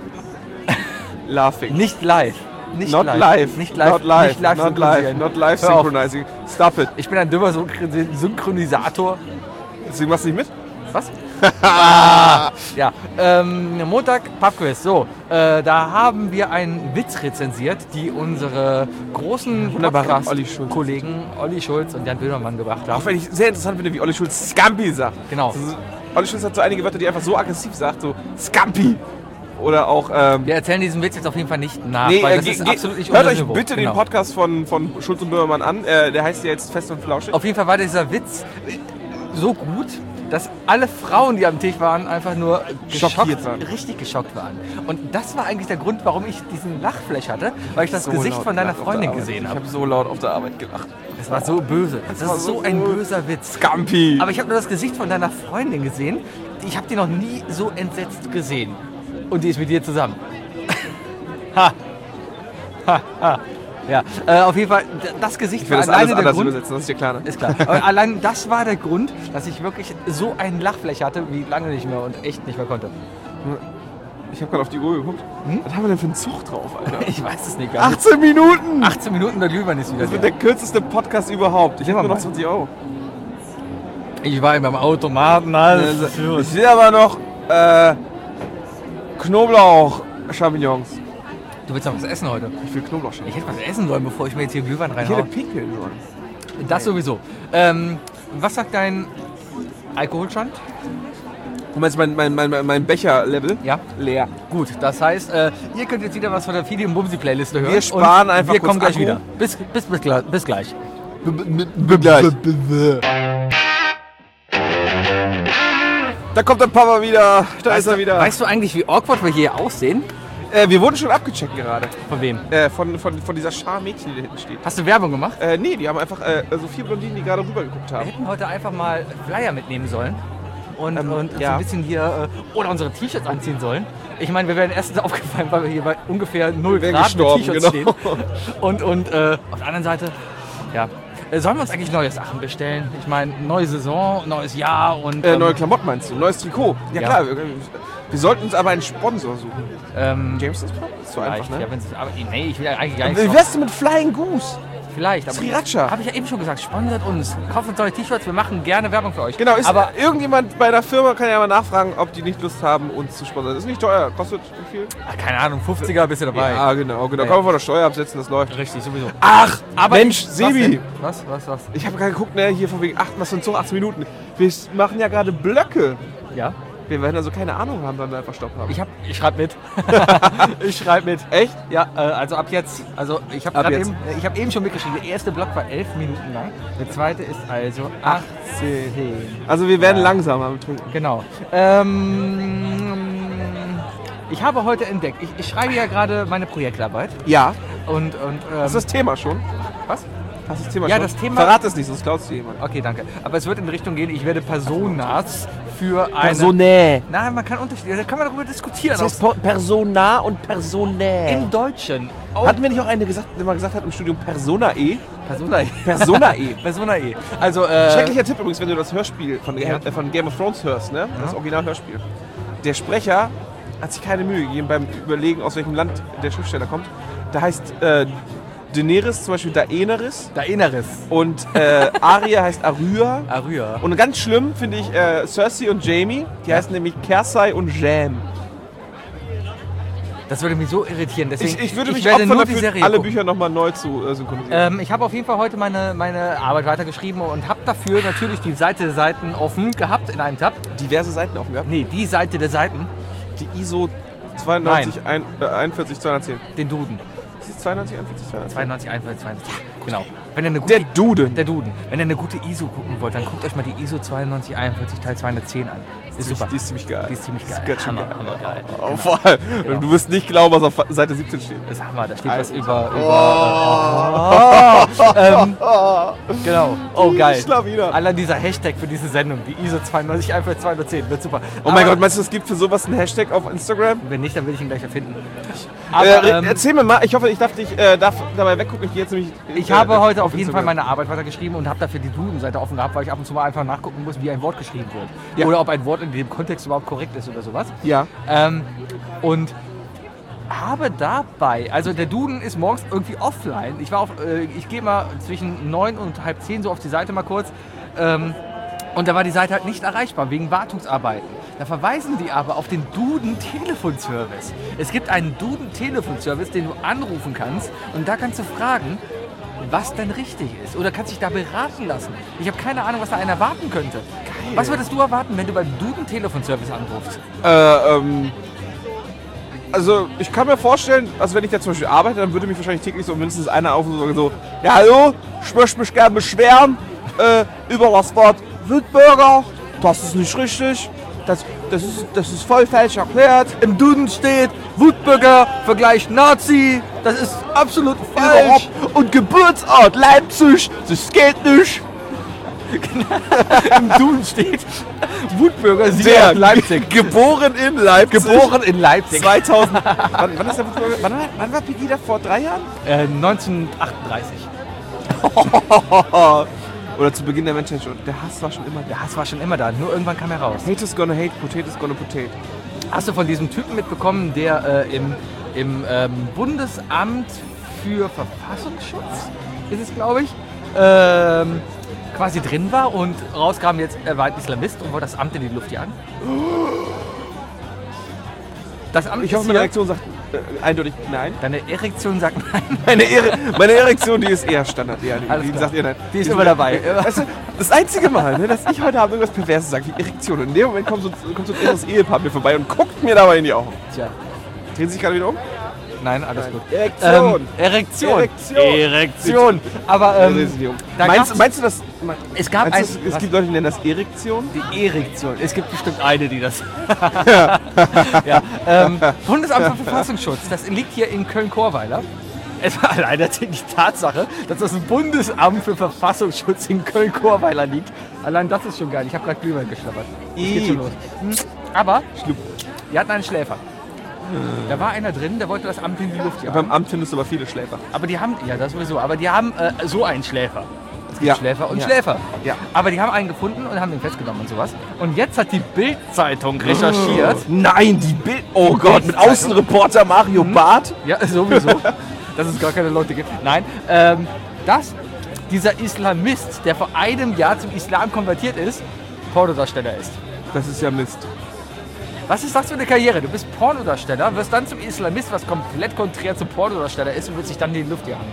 laughing. Nicht live. Nicht Not live. Nicht live. Not live. Nicht live. Not live. synchronisieren. Not live Hör auf. synchronizing. Stop it. Ich bin ein dümmer Synchronisator. Deswegen machst du nicht mit? Was? Ja, Montag Pubquiz. So, da haben wir einen Witz rezensiert, die unsere großen Wunderbare Olli Schulz. Kollegen Olli Schulz und Jan Böhmermann gebracht haben. Auch wenn ich sehr interessant finde, wie Olli Schulz Scampi sagt. Genau. Also, Olli Schulz hat so einige Wörter, die er einfach so aggressiv sagt, so Scampi. Oder auch. Wir erzählen diesen Witz jetzt auf jeden Fall nicht nach, weil das ist absolut nicht hört unser euch Niveau. bitte Genau. den Podcast von Schulz und Böhmermann an. Der heißt ja jetzt Fest und Flauschig. Auf jeden Fall war dieser Witz so gut, dass alle Frauen, die am Tisch waren, einfach nur Schockiert waren. richtig geschockt waren. Und das war eigentlich der Grund, warum ich diesen Lachflash hatte, weil ich das So Gesicht laut von deiner gelacht auf Freundin der Arbeit. gesehen Ich habe. habe so laut auf der Arbeit gelacht. Das war so böse. Das war ist so so ein gut. böser Witz. Scampi. Aber ich habe nur das Gesicht von deiner Freundin gesehen. Ich habe die noch nie so entsetzt gesehen. Und die ist mit dir zusammen. Ha. Ha. Ha. Ja, auf jeden Fall, das Gesicht Ich will das alleine alles der anders Grund. übersetzen, das ist dir klar, ne? Ist klar. Aber allein das war der Grund, dass ich wirklich so einen Lachfläche hatte, wie lange nicht mehr und echt nicht mehr konnte. Ich habe gerade auf die Uhr geguckt. Was haben wir denn für einen Zug drauf, Alter? Ich weiß es nicht gar nicht. 18 Minuten! 18 Minuten, der Glühwein ist wieder Das wird da. der kürzeste Podcast überhaupt. Ich habe nur noch mal. 20 Euro. Ich war beim Automaten, alles. Ich sehe aber noch Knoblauch-Champignons. Du willst noch was essen heute? Ich will Knoblauch-Champignons. Ich hätte was essen sollen, bevor ich mir jetzt hier Glühwein Ich hätte reinhaue. pinkeln sollen. Das sowieso. Was sagt dein Alkoholstand? Du meinst mein Becher-Level? Ja. Leer. Gut, das heißt, ihr könnt jetzt wieder was von der Fidi und Bumsi Playliste hören. Wir sparen und einfach wir kurz kommen gleich Akku. wieder. Bis gleich. Gleich. Da kommt der Papa wieder. Da ist er wieder. Weißt du eigentlich, wie awkward wir hier aussehen? Wir wurden schon abgecheckt gerade. Von wem? Von dieser Schar Mädchen, die da hinten steht. Hast du Werbung gemacht? Nee, die haben einfach so 4 Blondinen, die gerade rübergeguckt Wir haben. hätten heute einfach mal Flyer mitnehmen sollen. und uns ja. ein bisschen hier oder unsere T-Shirts anziehen sollen. Ich meine, wir werden erstens aufgefallen, weil wir hier bei ungefähr 0 wären Grad gestorben, mit T-Shirts genau. stehen. Und auf der anderen Seite, ja, sollen wir uns eigentlich neue Sachen bestellen? Ich meine, neue Saison, neues Jahr und... Neue Klamotten meinst du? Neues Trikot? Ja, Ja. klar. Wir sollten uns aber einen Sponsor suchen. James ist so einfach, vielleicht, ne? ja, wenn es... Aber nee, ich will ja eigentlich gar Wie nicht... wär's denn mit Flying Goose? Vielleicht, aber... Sriracha. Habe ich ja eben schon gesagt, sponsert uns. Kauft uns neue T-Shirts, wir machen gerne Werbung für euch. Genau, ist aber irgendjemand bei der Firma kann ja mal nachfragen, ob die nicht Lust haben, uns zu sponsern. Ist nicht teuer, kostet wie viel? keine Ahnung, 50er bist du dabei. Ja, genau. Kann man von der Steuer absetzen, das läuft. Richtig, sowieso. Ach, Aber Mensch, was Sebi. denn? Was? Ich habe gerade geguckt, ne, hier von wegen 8, was für ein Zug, 18 Minuten. Wir machen ja gerade Blöcke. Ja? Wir werden also keine Ahnung haben, wann wir einfach Stopp haben. Ich schreibe mit. Ich schreibe mit. Echt? Ja, also ab jetzt. Also ich habe Ab gerade jetzt. eben schon mitgeschrieben. Der erste Block war 11 Minuten lang. Der zweite ist also 18. Also wir werden langsamer mit Trinken. Genau. Ich habe heute entdeckt, ich schreibe ja gerade meine Projektarbeit. Ja. Und Hast du das Thema schon? was? Hast du das Thema Ja, schon? das Thema- Verrat es nicht, sonst klaust du jemand. Okay, danke. Aber es wird in Richtung gehen, ich werde Personas für eine... Personä. Nein, man kann unterschiedlich, da kann man darüber diskutieren. Das heißt Persona und Personä. Im Deutschen. Oh, Hatten wir nicht auch eine gesagt, die mal gesagt hat im Studium Personae? Personae. Personae. Personae. Also, Schrecklicher Tipp übrigens, wenn du das Hörspiel von Game of Thrones hörst, ne? Das Original-Hörspiel. Der Sprecher hat sich keine Mühe gegeben beim Überlegen, aus welchem Land der Schriftsteller kommt. Da heißt Daenerys zum Beispiel Daenerys Daenerys. und Arya heißt Arya. Arya. Und ganz schlimm finde ich Cersei und Jaime, die heißen nämlich Cersei und Jam. Das würde mich so irritieren. Deswegen, Ich würde mich werde opfern nur die dafür, Serie alle gucken. Bücher nochmal neu zu synchronisieren. Ich habe auf jeden Fall heute meine Arbeit weitergeschrieben und habe dafür natürlich die Seite der Seiten offen gehabt in einem Tab. Diverse Seiten offen gehabt. Nee, die Seite der Seiten, Die ISO 92 41 210. den Duden. Ist es 92 41 210? 92, 41, 92. Genau. Wenn ihr eine Der gute, Duden. der Duden. Wenn ihr eine gute ISO gucken wollt, dann guckt euch mal die ISO 92, 41 Teil 210 an. Ist super. Die ist ziemlich geil. Die ist ziemlich geil. ganz schön Hammer, geil. hammer geil. Oh, vor allem. Genau. Du wirst nicht glauben, was auf Seite 17 steht. Das ist Hammer, da steht Alter. was über genau. Oh, geil. Schlawiner. Allein dieser Hashtag für diese Sendung, die ISO 92, 41, 210, wird super. Oh mein Gott, meinst du, es gibt für sowas einen Hashtag auf Instagram? Wenn nicht, dann will ich ihn gleich erfinden. Aber, Erzähl mir mal, ich hoffe, ich darf dabei weggucken. Ich gehe jetzt nämlich. ich habe heute auf jeden Fall Instagram. meine Arbeit weitergeschrieben und habe dafür die Duden-Seite offen gehabt, weil ich ab und zu mal einfach nachgucken muss, wie ein Wort geschrieben wird. Ja. Oder ob ein Wort in dem Kontext überhaupt korrekt ist oder sowas. Ja. Und habe dabei, also der Duden ist morgens irgendwie offline. Ich gehe mal zwischen 9 und halb 10 so auf die Seite mal kurz. Und da war die Seite halt nicht erreichbar wegen Wartungsarbeiten. Da verweisen die aber auf den Duden-Telefonservice. Es gibt einen Duden-Telefonservice, den du anrufen kannst und da kannst du fragen, was denn richtig ist. Oder kannst dich da beraten lassen. Ich habe keine Ahnung, was da einer erwarten könnte. Geil. Was würdest du erwarten, wenn du beim Duden-Telefonservice anrufst? Also ich kann mir vorstellen, also wenn ich da zum Beispiel arbeite, dann würde mich wahrscheinlich täglich so mindestens einer aufrufen und sagen so, ja hallo, ich möchte mich gerne beschweren über das Wort Wildbürger. Das ist nicht richtig. Das ist voll falsch erklärt. Im Duden steht Wutbürger vergleicht Nazi. Das ist absolut Überhaupt. Und Geburtsort Leipzig, das geht nicht. Im Duden steht Wutbürger Der Leipzig. Geboren in Leipzig. Geboren in Leipzig. 2000. Wann ist der Wutbürger? Wann war Pegida? Vor 3 Jahren? 1938. Oder zu Beginn der Menschheit schon. Der Hass war schon immer da. Der Hass war schon immer da, nur irgendwann kam er raus. Hate is gonna hate, potato is gonna potato. Hast du von diesem Typen mitbekommen, der im Bundesamt für Verfassungsschutz, ist es glaube ich, quasi drin war und rauskam jetzt, er war ein Islamist und wollte das Amt in die Luft jagen? Das Amt Ich hoffe, ist meine hier. Reaktion sagt eindeutig nein. Deine Erektion sagt nein. Meine Erektion, die ist eher Standard. Ja, Alles die klar. sagt eher nein. Die ist immer dabei. Weißt du, das einzige Mal, ne, dass ich heute Abend irgendwas Perverses sage, wie Erektion. Und in dem Moment kommt so ein irres Ehepaar mir vorbei und guckt mir dabei in die Augen. Tja. Drehen Sie sich gerade wieder um? Nein, alles gut. Erektion. Erektion. Aber Drehen Sie sich um. da Meinst du das? es gab Meinst du, es gibt Leute, die nennen das Erektion? die Erektion. Es gibt bestimmt eine, die das. ja. Bundesamt für Verfassungsschutz. Das liegt hier in Köln-Chorweiler. Es war alleine die Tatsache, dass das Bundesamt für Verfassungsschutz in Köln-Chorweiler liegt. Allein das ist schon geil. Ich habe gerade Glühwein geschlappert. Das geht schon los. Aber die hatten einen Schläfer. Da war einer drin, der wollte das Amt in die Luft jagen. Beim Amt findest du aber viele Schläfer. Aber die haben, ja das sowieso, aber die haben so einen Schläfer. Es gibt Ja. Schläfer und Ja. Schläfer. Ja. Aber die haben einen gefunden und haben den festgenommen und sowas. Und jetzt hat die Bild-Zeitung recherchiert. Nein, die Bild. Oh Gott, mit Bild-Zeitung. Außenreporter Mario Barth. Ja, sowieso. Dass es gar keine Leute gibt. Nein, dass dieser Islamist, der vor einem Jahr zum Islam konvertiert ist, Pornodarsteller ist. Das ist ja Mist. Was ist das für eine Karriere? Du bist Pornodarsteller, wirst dann zum Islamist, was komplett konträr zum Pornodarsteller ist und willst dich dann in die Luft jagen.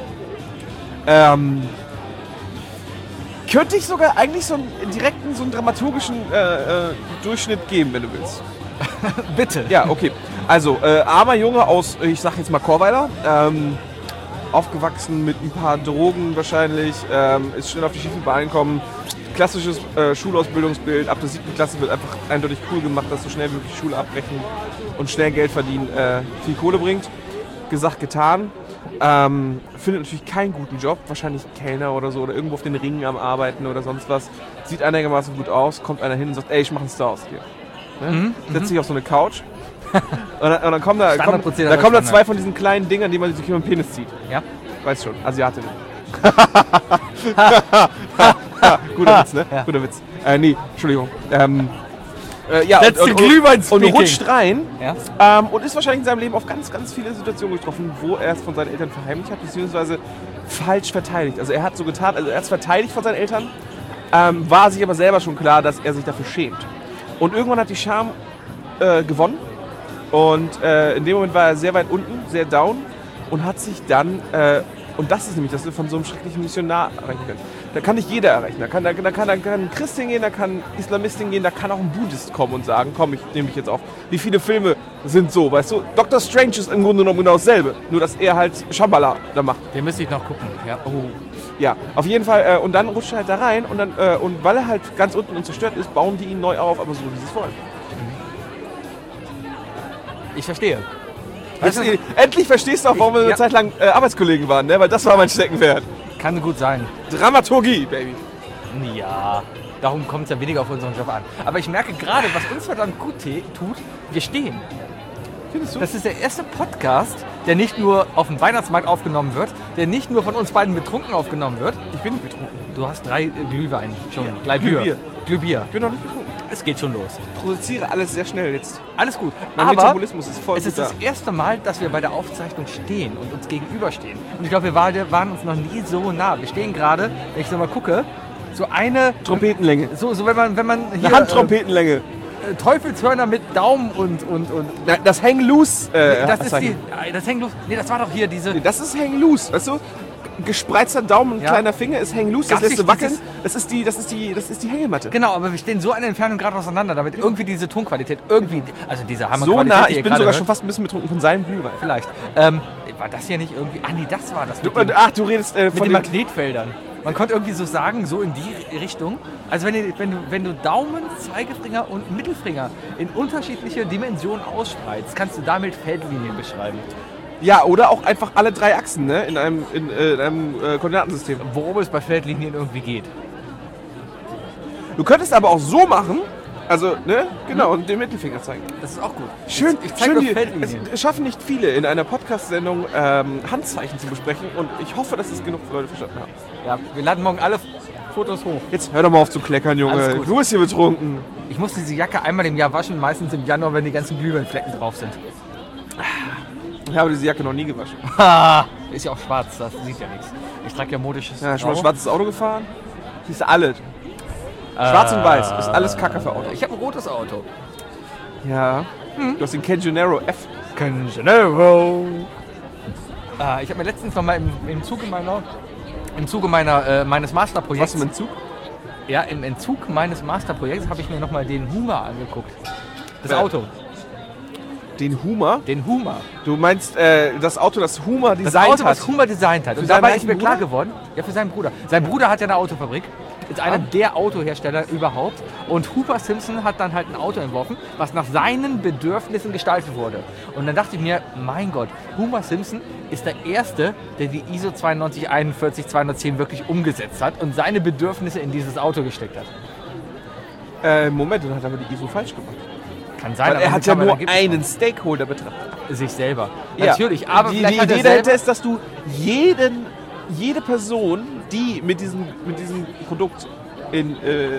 Könnte ich sogar eigentlich so einen direkten, so einen dramaturgischen Durchschnitt geben, wenn du willst. Bitte. Ja, okay. Also, armer Junge aus, ich sag jetzt mal Chorweiler, aufgewachsen mit ein paar Drogen wahrscheinlich, ist schnell auf die schiefe Bahn gekommen. Klassisches Schulausbildungsbild, ab der 7. Klasse wird einfach eindeutig cool gemacht, dass so schnell wie möglich Schule abbrechen und schnell Geld verdienen viel Kohle bringt. Gesagt, getan. Findet natürlich keinen guten Job, wahrscheinlich Kellner oder so oder irgendwo auf den Ringen am Arbeiten oder sonst was. Sieht einigermaßen gut aus, kommt einer hin und sagt, ey, ich mach einen Star aus dir. Ne? Setzt sich auf so eine Couch und dann kommen da Standardprozedere zwei von diesen kleinen Dingern, die man sich über den Penis zieht. Ja. Weiß schon, Asiatinnen. Guter Witz, ne? Ja. Guter Witz. Nee, Entschuldigung. Ja, That's the Glühwein und speaking. rutscht rein Ja. und ist wahrscheinlich in seinem Leben auf ganz, ganz viele Situationen getroffen, wo er es von seinen Eltern verheimlicht hat, beziehungsweise falsch verteidigt. Also er hat so getan, also er hat es verteidigt von seinen Eltern, war sich aber selber schon klar, dass er sich dafür schämt. Und irgendwann hat die Scham gewonnen und in dem Moment war er sehr weit unten, sehr down und hat sich dann, und das ist nämlich, dass wir von so einem schrecklichen Missionar erreichen können. Da kann nicht jeder erreichen. Da kann ein Christ hingehen, da kann ein Islamist hingehen, da kann auch ein Buddhist kommen und sagen, komm, ich nehme dich jetzt auf. Wie viele Filme sind so, weißt du? Dr. Strange ist im Grunde genommen genau dasselbe, nur dass er halt Shambhala da macht. Den müsste ich noch gucken. Ja. Oh. Ja, auf jeden Fall. Und dann rutscht er halt da rein und dann und weil er halt ganz unten und zerstört ist, bauen die ihn neu auf, aber so wie sie es wollen. Ich verstehe. Endlich verstehst du auch, warum wir eine Zeit lang Arbeitskollegen waren, ne? Weil das war mein Steckenpferd. Kann gut sein. Dramaturgie, Baby. Ja, darum kommt es ja weniger auf unseren Job an. Aber ich merke gerade, was uns verdammt gut tut, wir stehen. Findest du? Das ist der erste Podcast, der nicht nur auf dem Weihnachtsmarkt aufgenommen wird, der nicht nur von uns beiden betrunken aufgenommen wird. Ich bin nicht betrunken. Du hast 3 Glühwein schon. Ja. Glühbier. Ich bin noch nicht betrunken. Es geht schon los. Ich produziere alles sehr schnell jetzt. Alles gut. Mein Aber Metabolismus ist voll es ist gut das erste Mal, dass wir bei der Aufzeichnung stehen und uns gegenüberstehen. Und ich glaube, wir waren uns noch nie so nah. Wir stehen gerade, wenn ich so mal gucke, so eine Trompetenlänge. So wenn man hier Eine Handtrompetenlänge. Teufelshörner mit Daumen und Das Hang Loose. das ist das Hang Loose. Nee, das war doch hier diese. Das ist Hang Loose, weißt du? Gespreizter Daumen und Ja. kleiner Finger ist Hang Loose, das Gab's lässt du nicht wackeln. Das ist die Hängematte. Genau, aber wir stehen so an der Entfernung gerade auseinander, damit irgendwie diese Tonqualität irgendwie, also diese So Hammerqualität, nah, die ich ihr bin gerade sogar hört, schon fast ein bisschen betrunken von seinem Glühwein. vielleicht. War das hier nicht irgendwie? Ah nee, das war das. Ach, du redest Mit von den dem... Magnetfeldern. Man konnte irgendwie so sagen, so in die Richtung. Also wenn du Daumen, Zeigefinger und Mittelfinger in unterschiedliche Dimensionen ausspreizt, kannst du damit Feldlinien beschreiben. Ja, oder auch einfach alle 3 Achsen, ne? In einem Koordinatensystem. Worum es bei Feldlinien irgendwie geht. Du könntest aber auch so machen, also, ne? Genau, und den Mittelfinger zeigen. Das ist auch gut. Schön, ich zeige schön nur Feldlinien. es schaffen nicht viele in einer Podcast-Sendung Handzeichen zu besprechen und ich hoffe, dass es genug Leute verstanden haben. Ja, wir laden morgen alle Fotos hoch. Jetzt hör doch mal auf zu kleckern, Alles Junge. gut. Du bist hier betrunken. Ich muss diese Jacke einmal im Jahr waschen, meistens im Januar, wenn die ganzen Glühweinflecken drauf sind. Ich habe diese Jacke noch nie gewaschen. Ist ja auch schwarz, das sieht ja nichts. Ich trage ja modisches Ja, schon mal Grau. schwarzes Auto gefahren? Siehst du alles. Schwarz und weiß ist alles Kacke für Autos. Ich habe ein rotes Auto. Ja. Du hast den Canjonero F. Canjonero. Ich habe mir letztens noch mal im Zuge meines Masterprojekts... Was im Entzug? Ja, im Entzug meines Masterprojekts habe ich mir noch mal den Hummer angeguckt. Das Wer? Auto. Den Hummer? Den Hummer. Du meinst das Auto, das Hummer Das designt Auto, hat? was Hummer designt hat. Und seinen dabei ist reichen mir klar Bruder? geworden, ja, für seinen Bruder. Sein Bruder hat ja eine Autofabrik. ist einer der Autohersteller überhaupt. Und Hooper Simpson hat dann halt ein Auto entworfen, was nach seinen Bedürfnissen gestaltet wurde. Und dann dachte ich mir, mein Gott, Hooper Simpson ist der Erste, der die ISO 9241-210 wirklich umgesetzt hat und seine Bedürfnisse in dieses Auto gesteckt hat. Moment, dann hat er aber die ISO falsch gemacht. Kann sein, Weil er hat ja mittlerweile nur gibt es einen Stakeholder betrachtet. sich selber. Ja. Natürlich, aber die vielleicht hat er Idee dahinter selber... ist, dass du jede Person, die mit diesem Produkt in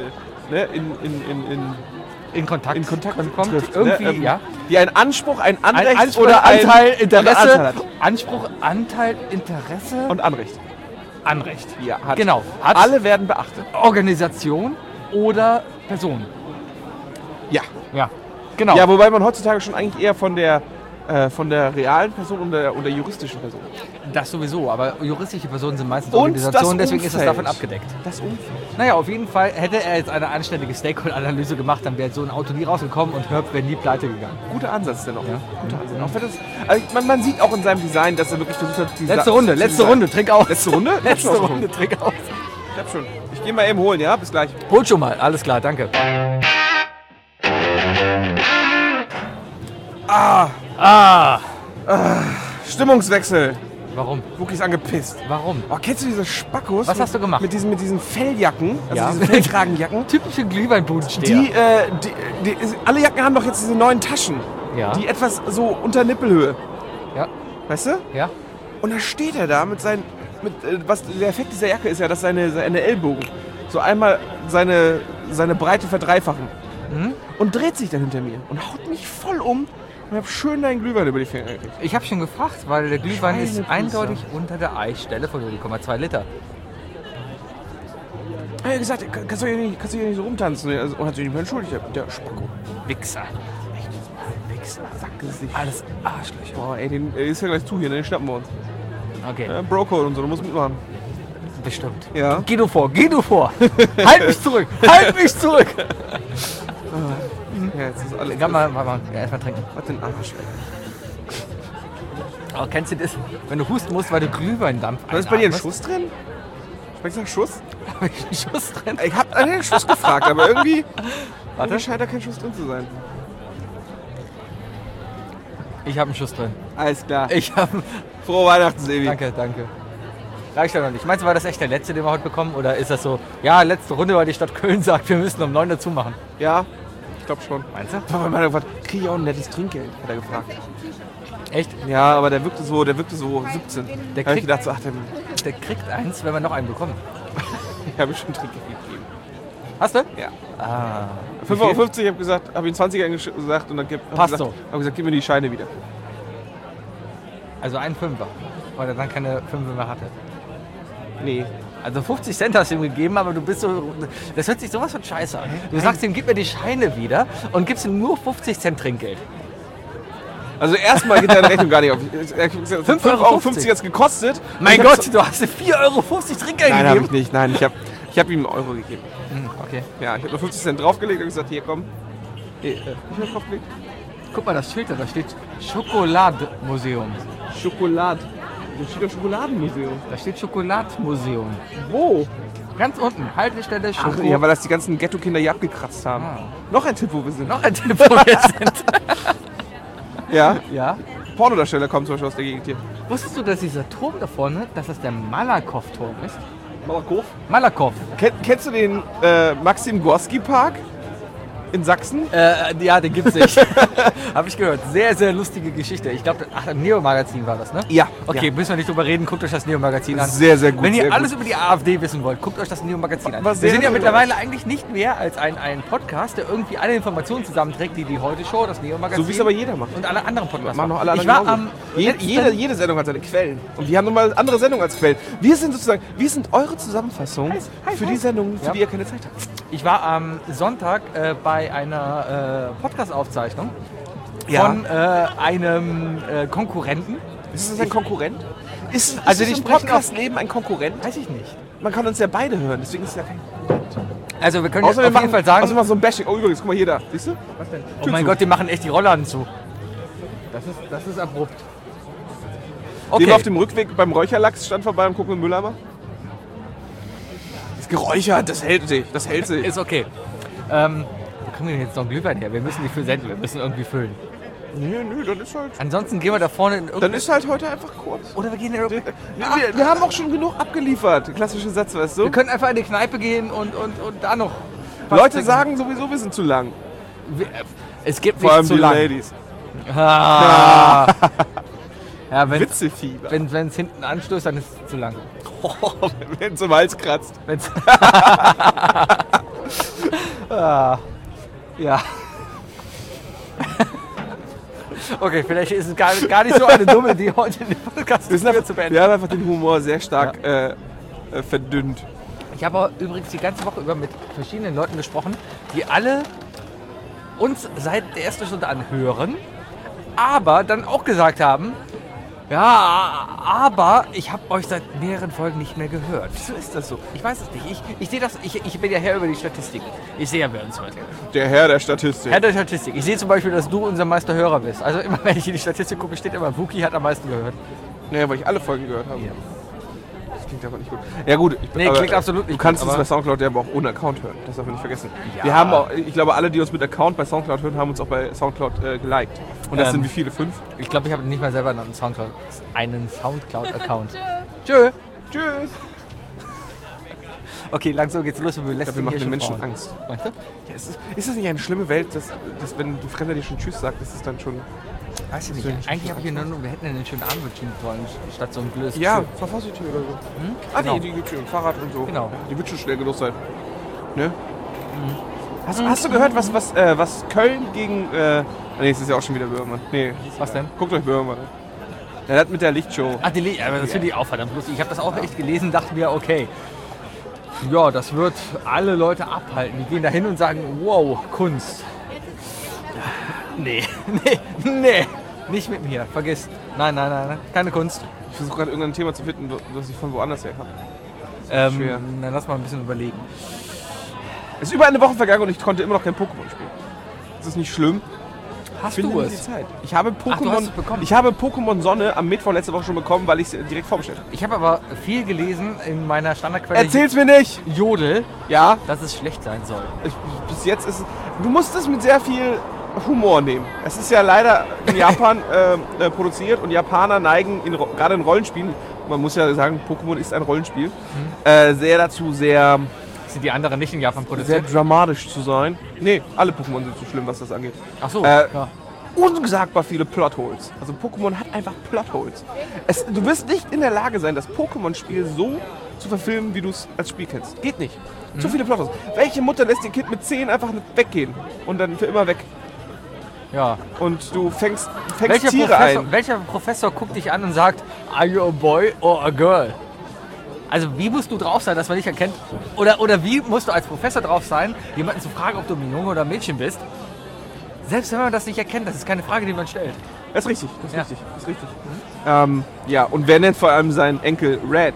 in Kontakt kommt, trifft, irgendwie, ne? ja. Die einen Anspruch, ein Ein Anrecht Anspruch, oder ein Anteil, Interesse, Anteil hat. Anspruch, Anteil, Interesse, Und Anrecht. Anrecht. Ja, hat. Genau. Hat Alle werden beachtet. Organisation oder Person. Ja. Ja, genau. Ja, wobei man heutzutage schon eigentlich eher von der realen Person und der juristischen Person. Das sowieso, aber juristische Personen sind meistens Und Organisationen, das deswegen ist es Umfeld. davon abgedeckt. Das Umfeld. Naja, auf jeden Fall hätte er jetzt eine anständige Stakeholder-Analyse gemacht, dann wäre so ein Auto nie rausgekommen und Herb wäre nie pleite gegangen. Guter Ansatz dennoch. Ja. Guter Ansatz. Auch wenn das, also man sieht auch in seinem Design, dass er wirklich versucht hat, die Letzte Runde, trink aus. Letzte Runde? Letzte Runde, trink aus. Ich hab schon. Ich gehe mal eben holen, ja? Bis gleich. Hol schon mal, alles klar, danke. Stimmungswechsel. Warum? Wookie ist angepisst. Warum? Oh, kennst du diese Spackos? Was hast du gemacht? Mit diesen Felljacken, also Ja. diese Fellkragenjacken. Typische Glühweinbudensteher. Alle Jacken haben doch jetzt diese neuen Taschen. Ja. Die etwas so unter Nippelhöhe. Ja, Weißt du? ja. Und da steht er da mit seinen. Was der Effekt dieser Jacke ist ja, dass seine Ellbogen so einmal seine Breite verdreifachen. Und dreht sich dann hinter mir und haut mich voll um und hab schön deinen Glühwein über die Finger gekriegt. Ich habe schon gefragt, weil der Glühwein ist Schweinefüße. eindeutig unter der Eisstelle von 0,2 Liter. Er hat gesagt, kannst du hier nicht so rumtanzen? Also, und hat sich nicht mehr entschuldigt, der Spacko. Wichser. Wichser, Sackgesicht. Alles Arschlöcher. Boah, ey, den ist ja gleich zu hier, ne? Den schnappen wir uns. Okay, Ja, Bro-Code und so, du musst mitmachen. bestimmt. Ja. Geh du vor, geh du vor. Halt mich zurück, halt mich zurück. Ja, jetzt ist alles. Geh mal, ja, erstmal trinken. Was den Arsch. Aber kennst du das, wenn du husten musst, weil du Glühweindampf Was ist bei dir ein einatmest? Schuss drin? Schmeckt's nach Schuss? Hab ich einen Schuss drin? Ich hab an den Schuss gefragt, aber irgendwie Warte. scheint da kein Schuss drin zu sein. Ich habe einen Schuss drin. Alles klar. Ich habe... Frohe Weihnachten, Sebi. Danke, danke. Reicht ja noch nicht. Meinst du, war das echt der letzte, den wir heute bekommen? Oder ist das so, ja, letzte Runde, weil die Stadt Köln sagt, wir müssen um 9 dazu machen? Ja, ich glaube schon. Meinst du? Papa hat gefragt, kriege ich auch ein nettes Trinkgeld? Hat er gefragt. Echt? Ja, aber der wirkte so 17. Der Da hab ich kriegt- gedacht, so, ach, Der kriegt eins, wenn wir noch einen bekommen. ich habe schon Trinkgeld gegeben. Hast du? Ja. Ah. 5,50 Euro, ich habe gesagt, habe ihn 20 gesagt und dann Passt so. Habe gesagt, gib mir die Scheine wieder. Also ein Fünfer. Weil er dann keine Fünfe mehr hatte. Nee. Also 50 Cent hast du ihm gegeben, aber du bist so... Das hört sich sowas von scheiße an. Du sagst ihm, gib mir die Scheine wieder und gibst ihm nur 50 Cent Trinkgeld. Also erstmal geht deine Rechnung gar nicht auf. 5,50 Euro hat es gekostet. Mein Ich hab's- Gott, du hast ihm 4,50 Euro Trinkgeld Nein, habe gegeben. ich nicht. Nein, ich hab ihm einen Euro gegeben. Okay. Ja, ich habe nur 50 Cent draufgelegt und gesagt, hier komm. Ich habe draufgelegt. Guck mal, das Schild da steht Schokoladmuseum. Schokolade. Da steht doch Schokoladenmuseum. Da steht Schokoladmuseum. Wo? Ganz unten, Haltestelle Ach Schoko. ja, weil das die ganzen Ghetto-Kinder hier abgekratzt haben. Ah. Noch ein Tipp, wo wir sind. Noch ein Tipp, wo wir sind. Ja. Ja. Pornodarsteller kommen zum Beispiel aus der Gegend hier. Wusstest du, dass dieser Turm da vorne, dass das der Malakow-Turm ist? Malakow. Malakow. Kennst du den Maxim Gorski Park in Sachsen? Ja, den gibt's nicht. Habe ich gehört. Sehr, sehr lustige Geschichte. Ich glaube, im Neo-Magazin war das, ne? Ja. Okay, müssen wir nicht drüber reden. Guckt euch das Neo-Magazin an. Sehr, sehr gut. Wenn ihr sehr alles gut. über die AfD wissen wollt, guckt euch das Neo-Magazin an. Was Wir sehr sind ja gut mittlerweile eigentlich nicht mehr als ein Podcast, der irgendwie alle Informationen zusammenträgt, die Heute-Show, das Neo-Magazin. So wie es aber jeder macht. Und alle anderen Podcasts. Machen noch alle ich anderen war genauso. am Jede Sendung hat seine Quellen. Und wir haben nochmal andere Sendungen als Quellen. Wir sind eure Zusammenfassung für die Sendungen, für Ja. die ihr keine Zeit habt. Ich war am Sonntag bei einer Podcast-Aufzeichnung Ja. von einem Konkurrenten. Ist das ein Konkurrent? Ist Also das die im sprechen Podcast-Leben ein Konkurrent? Weiß ich nicht. Man kann uns ja beide hören, deswegen ist es ja kein Konkurrent. Also wir können jetzt Außer auf jeden Fall sagen... Außer wir machen so ein Bashing. Oh, übrigens, guck mal hier da. Siehst du? Was denn? Oh mein Gott, die machen echt die Rollladen zu. Das ist abrupt. Gehen wir auf dem Rückweg beim Räucherlachs stand vorbei und gucken im Mülleimer. Geräuchert, das hält sich. Ist okay. Wo kriegen wir denn jetzt noch einen Glühwein her? Wir müssen nicht versenden, wir müssen irgendwie füllen. Nö, dann ist halt... Ansonsten gehen wir da vorne in Dann ist halt heute einfach kurz. Oder wir gehen in Wir haben auch schon genug abgeliefert. Klassische Sätze, weißt du? Wir können einfach in die Kneipe gehen und da noch. Leute trinken. sagen sowieso, wir sind zu lang. Es gibt Vor allem nicht zu die lang. Ladies. Ah. Ja, Witzefieber. wenn es hinten anstößt, dann ist es zu lang. Wenn es im Hals kratzt. Wenn's ja. Okay, vielleicht ist es gar nicht so eine dumme Idee, heute den Podcast zu beenden. Wir haben einfach den Humor sehr stark verdünnt. Ich habe übrigens die ganze Woche über mit verschiedenen Leuten gesprochen, die alle uns seit der ersten Stunde anhören, aber dann auch gesagt haben, ja, aber ich habe euch seit mehreren Folgen nicht mehr gehört. Wieso ist das so? Ich weiß es nicht. Ich sehe das, ich bin ja Herr über die Statistiken. Ich sehe ja, wer uns hört. Der Herr der Statistik. Herr der Statistik. Ich sehe zum Beispiel, dass du unser meiste Hörer bist. Also immer, wenn ich in die Statistik gucke, steht immer, Wookie hat am meisten gehört. Naja, weil ich alle Folgen gehört habe. Ja. Das klingt aber nicht gut. Ja gut, klingt absolut nicht du kannst gut, uns aber- bei Soundcloud ja aber auch ohne Account hören. Das darf man nicht vergessen. Ja. Wir haben auch, ich glaube, alle, die uns mit Account bei Soundcloud hören, haben uns auch bei Soundcloud geliked. Und das sind wie viele? 5? Ich glaube, ich habe nicht mal selber einen Soundcloud-Account. Tschö. Tschüss. Okay, langsam geht's los. Wir Ich glaube, wir machen den Menschen Frauen. Angst. Meinst du? Ja, ist das nicht eine schlimme Welt, dass wenn die Fremder dir schon Tschüss sagt, dass es dann schon... Weiß ich nicht. Eigentlich habe ich hier nur, wir hätten einen schönen Abend wünschen sollen, statt so ein blödes Ja, Tschö. Verfassungstür oder so. Genau. Die gibt schon Fahrrad und so. Genau. Die wird schon schnell genug sein. Ne? Hast du gehört, was Köln gegen... nee, es ist ja auch schon wieder Böhmermann. Nee, Was denn? guckt euch Böhmermann an. Der hat mit der Lichtshow... Ach, aber das finde ich auch verdammt lustig. Ich habe das auch echt gelesen, dachte mir, okay, ja, das wird alle Leute abhalten. Die gehen da hin und sagen, wow, Kunst. Nee, nicht mit mir, vergiss. Nein, keine Kunst. Ich versuche gerade irgendein Thema zu finden, das ich von woanders her habe. schwer. Dann lass mal ein bisschen überlegen. Es ist über eine Woche vergangen und ich konnte immer noch kein Pokémon spielen. Das ist nicht schlimm. Hast Ich du finde nicht es? die Zeit. Ich habe Ach, du hast es bekommen. Pokémon Sonne am Mittwoch letzte Woche schon bekommen, weil ich es direkt vorbestellt habe. Ich habe aber viel gelesen in meiner Standardquelle Erzähl's mir nicht! Jodel, Ja, dass es schlecht sein soll. bis jetzt ist es... Du musst es mit sehr viel Humor nehmen. Es ist ja leider in Japan produziert und Japaner neigen, gerade in Rollenspielen, man muss ja sagen, Pokémon ist ein Rollenspiel, sehr dazu, sehr Sind die anderen nicht in Japan produziert? dramatisch zu sein. Nee, alle Pokémon sind so schlimm, was das angeht. Ach so, Äh, ja. Unsagbar viele Plotholes. Also Pokémon hat einfach Plotholes. Du wirst nicht in der Lage sein, das Pokémon-Spiel so zu verfilmen, wie du es als Spiel kennst. Geht nicht. Zu viele Plotholes. Welche Mutter lässt ihr Kind mit 10 einfach weggehen und dann für immer weg? Ja. Und du fängst Welcher Tiere ein. welcher Professor guckt dich an und sagt, are you a boy or a girl? Also wie musst du drauf sein, dass man dich erkennt? Oder wie musst du als Professor drauf sein, jemanden zu fragen, ob du ein Junge oder ein Mädchen bist? Selbst wenn man das nicht erkennt, das ist keine Frage, die man stellt. Das ist richtig. Das ist Ja. richtig. Das ist richtig. Ja, und wer nennt vor allem seinen Enkel Red?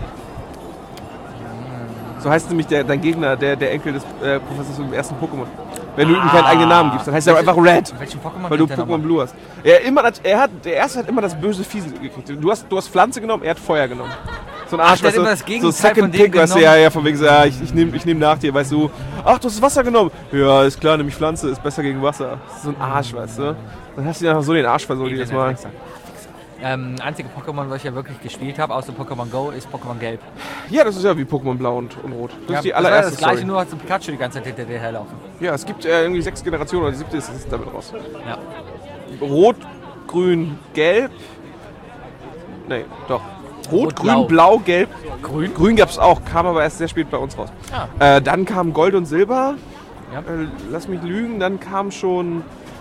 So heißt nämlich dein Gegner, der Enkel des Professors im ersten Pokémon. Wenn du ihm keinen eigenen Namen gibst, dann heißt er einfach Red. Welchen Pokémon Weil du kennt der Pokémon nochmal? Blue hast. Der erste hat immer das böse Fiese gekriegt. Du hast Pflanze genommen, er hat Feuer genommen. So ein Arsch, der hat weißt du, immer das Gegenteil so Second von dem Pick, weißt du, genommen. ja, von wegen so, ja, ich nehm nach dir, weißt du. Ach, du hast das Wasser genommen. Ja, ist klar, nämlich Pflanze ist besser gegen Wasser. So ein Arsch, weißt du. Dann hast du dir einfach so den Arsch versohlt jedes Mal. Einzige Pokémon, was ich ja wirklich gespielt habe, außer Pokémon Go, ist Pokémon Gelb. Ja, das ist ja wie Pokémon Blau und Rot. Das ist die war ja allererste das gleiche, Story. nur hat so Pikachu die ganze Zeit hinter dir herlaufen. Ja, es gibt irgendwie 6 Generationen, oder die 7. ist damit raus. Ja. Rot, Grün, Gelb. Nee, doch. Rot, Rot, Grün, Blau. Blau, Gelb. Grün? Grün gab es auch, kam aber erst sehr spät bei uns raus. Dann kam Gold und Silber. Ja. Lass mich lügen, dann kam schon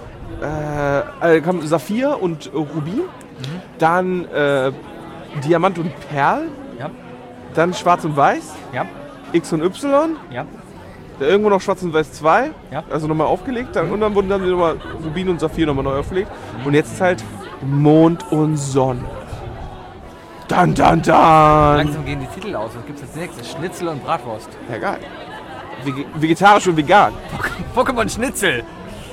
kam Saphir und Rubin. Dann Diamant und Perl. Ja. Dann Schwarz und Weiß. Ja. X und Y. Ja. Dann irgendwo noch Schwarz und Weiß 2. Ja. Also nochmal aufgelegt. Und dann wurden dann nochmal Rubin und Saphir nochmal neu aufgelegt. Und jetzt ist halt Mond und Sonne. Dann. Langsam gehen die Titel aus. Was gibt's als nächstes? Schnitzel und Bratwurst. Ja, geil. Vegetarisch und vegan. Pokémon Schnitzel!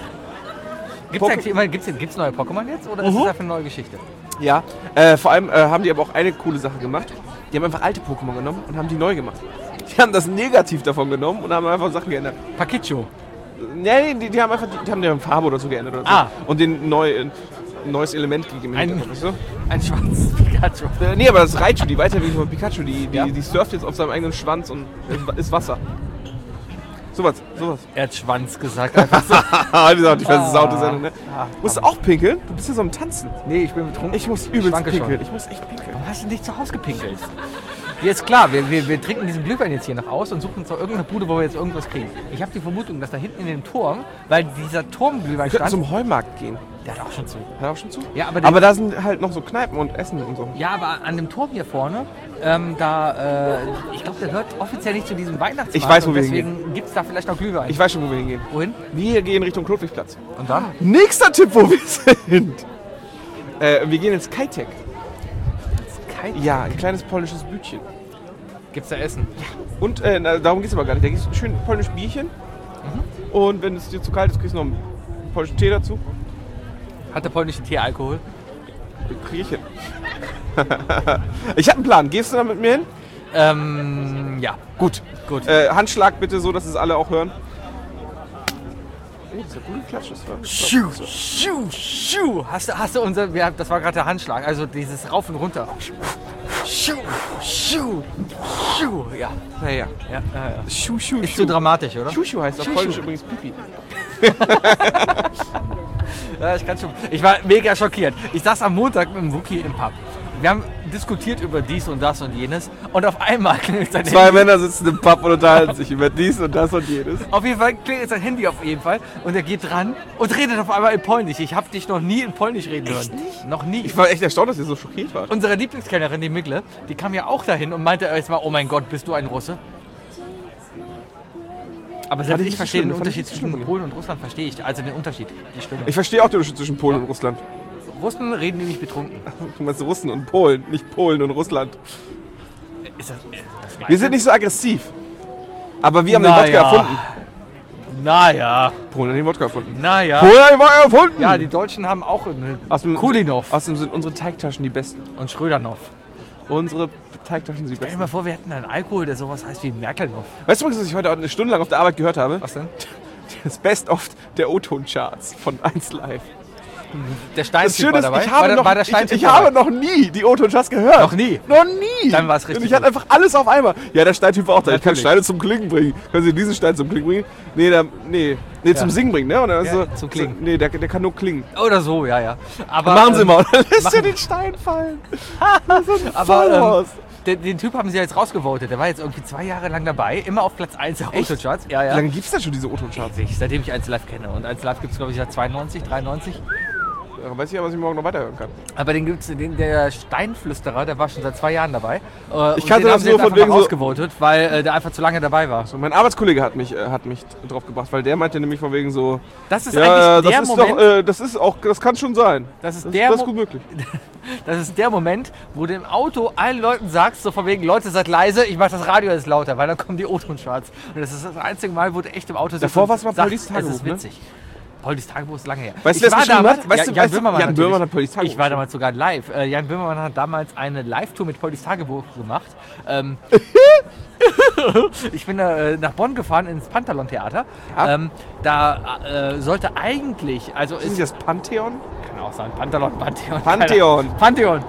Gibt's neue Pokémon jetzt oder ist das einfach eine neue Geschichte? Ja. Vor allem haben die aber auch eine coole Sache gemacht. Die haben einfach alte Pokémon genommen und haben die neu gemacht. Die haben das negativ davon genommen und haben einfach Sachen geändert. Pakicho. Nee, die haben einfach die haben deren Farbe oder so geändert. Oder so. Ah. Und den neues Element gegeben. Weißt du? Ein schwarzes Pikachu. Nee, aber das Raichu, die Weiterentwicklung von Pikachu, Ja. die surft jetzt auf seinem eigenen Schwanz und ist Wasser. Sowas. Er hat Schwanz gesagt. Einfach so. Das ist auch die versaute Sendung, ne? Musst du auch pinkeln? Du bist ja so am Tanzen. Nee, ich bin betrunken. Ich muss übelst schwanke pinkeln. schon. Ich muss echt pinkeln. Warum hast du nicht zu Hause gepinkelt? Jetzt klar, wir trinken diesen Glühwein jetzt hier noch aus und suchen uns noch irgendeine Bude, wo wir jetzt irgendwas kriegen. Ich habe die Vermutung, dass da hinten in dem Turm, weil dieser Turmglühwein Wir könnten stand, zum Heumarkt gehen. der hat auch schon zu. Hat er auch schon zu? Ja, aber, Aber da sind halt noch so Kneipen und Essen und so. ja, aber an dem Turm hier vorne, ich glaube, der gehört offiziell nicht zu diesem Weihnachtsmarkt. Ich weiß, wo und wir deswegen gibt es da vielleicht noch Glühwein. Ich weiß schon, wo wir hingehen. Wohin? Wir gehen Richtung Klotwigplatz. Und dann? Nächster Tipp, wo wir sind. Wir gehen ins Kajtek. Ja, ein kleines polnisches Bütchen. Gibt's da Essen? Und darum geht es aber gar nicht. Da gibt es schön polnisches Bierchen. Und wenn es dir zu kalt ist, kriegst du noch einen polnischen Tee dazu. Hat der polnische Tee Alkohol? Krieg ich hin. Ich habe einen Plan. Gehst du da mit mir hin? Ja. Gut. Gut. Handschlag bitte so, dass es alle auch hören. Das ist ja gut geklatscht. Schuh, schuh, schuh. Hast du unser, das war gerade der Handschlag, also dieses Rauf und Runter. Schuh, schuh, schuh. Ja. Ja. Ja. Schuh. Ist zu dramatisch, oder? Schuh heißt auf Schuh. Polnisch übrigens Pipi. Ja, ich war mega schockiert. Ich saß am Montag mit dem Wookie im Pub. Wir haben diskutiert über dies und das und jenes und auf einmal klingelt sein Zwei Handy. Männer sitzen im Pub und unterhalten sich über dies und das und jenes. Auf jeden Fall klingelt sein Handy auf jeden Fall und er geht dran und redet auf einmal in Polnisch. Ich habe dich noch nie in Polnisch reden hören. Echt nicht? Noch nie. Ich war echt erstaunt, dass ihr so schockiert wart. Unsere Lieblingskellnerin, die Migle, die kam ja auch dahin und meinte erstmal, oh mein Gott, bist du ein Russe? Aber selbst ich ich nicht verstehe so den schlimm, Unterschied fand ich nicht so zwischen schlimm. Polen und Russland, verstehe ich. Also den Unterschied, die Stimme. Ich verstehe auch den Unterschied zwischen Polen und Russland. Russen reden nämlich betrunken. Du meinst Russen und Polen, nicht Polen und Russland. Ist das Wir sind nicht so aggressiv. Aber wir haben den Wodka erfunden. Naja, Polen hat den Wodka erfunden. naja. Polen hat den Wodka erfunden! Ja, die Deutschen haben auch einen Kulinov Außerdem sind unsere Teigtaschen die besten. und Schrödernov. Unsere Teigtaschen sind die Stell dir besten. mal vor, wir hätten einen Alkohol, der sowas heißt wie Merkelnov. Weißt du übrigens, was ich heute eine Stunde lang auf der Arbeit gehört habe? Was denn? Das Best-of der O-Ton-Charts von 1 Live. Der Das Steintyp Schöne war ist, dabei? ich habe, war der Steintyp ich dabei? habe noch nie die O-Ton-Charts gehört. Noch nie? Noch nie. Dann war es richtig Und ich hatte einfach alles auf einmal. Ja, der Steintyp war auch da. Ich kann Natürlich. Steine zum Klingen bringen. Können Sie diesen Stein zum Klingen bringen? Nee, zum Singen bringen, ne? Und dann Ja, so, zum Klingen. Nee, der kann nur klingen. Oder so, ja. Aber, Machen Sie mal. Und dann lässt er machen- den Stein fallen. So ein Aber Vollhaus. den Typ haben sie jetzt rausgevotet. Der war jetzt irgendwie 2 Jahre lang dabei. Immer auf Platz 1 der Echt? Autocharts. Wie Ja. lange gibt es denn schon diese O-Ton-Charts? Ewig, seitdem ich 1 Live kenne. Und 1 Live gibt es, glaube ich, seit 92, 93. Weiß ich ja, was ich morgen noch weiterhören kann. Aber den gibt's, der Steinflüsterer, der war schon seit 2 Jahren dabei. Ich kannte das nur von wegen so- rausgevotet, weil der einfach zu lange dabei war. So, mein Arbeitskollege hat mich drauf gebracht, weil der meinte nämlich von wegen so, Das ist ja, eigentlich der das ist Moment, doch, das kann schon sein. das ist Das der ist Mo- gut möglich. das ist der Moment, wo du im Auto allen Leuten sagst, so von wegen, Leute, seid leise, ich mach das Radio jetzt lauter, weil dann kommen die O-Ton-Charts. Und das ist das einzige Mal, wo du echt im Auto sitzt. Davor und war's mal sagst, Paulis Tagebuch, Es ist ne? witzig. Paulis Tagebuch ist lange her. Weißt du, wer es war geschrieben damals, hat? Weißt du, Jan Böhmermann Jan natürlich. Böhmermann hat Paulis Tagebuch Ich war damals sogar live. Jan Böhmermann hat damals eine Live-Tour mit Paulis Tagebuch gemacht. Ich bin nach Bonn gefahren ins Pantalon-Theater. Ja. Da sollte eigentlich, also Ist das Pantheon? kann auch sein, Pantheon. Pantheon. Pantheon.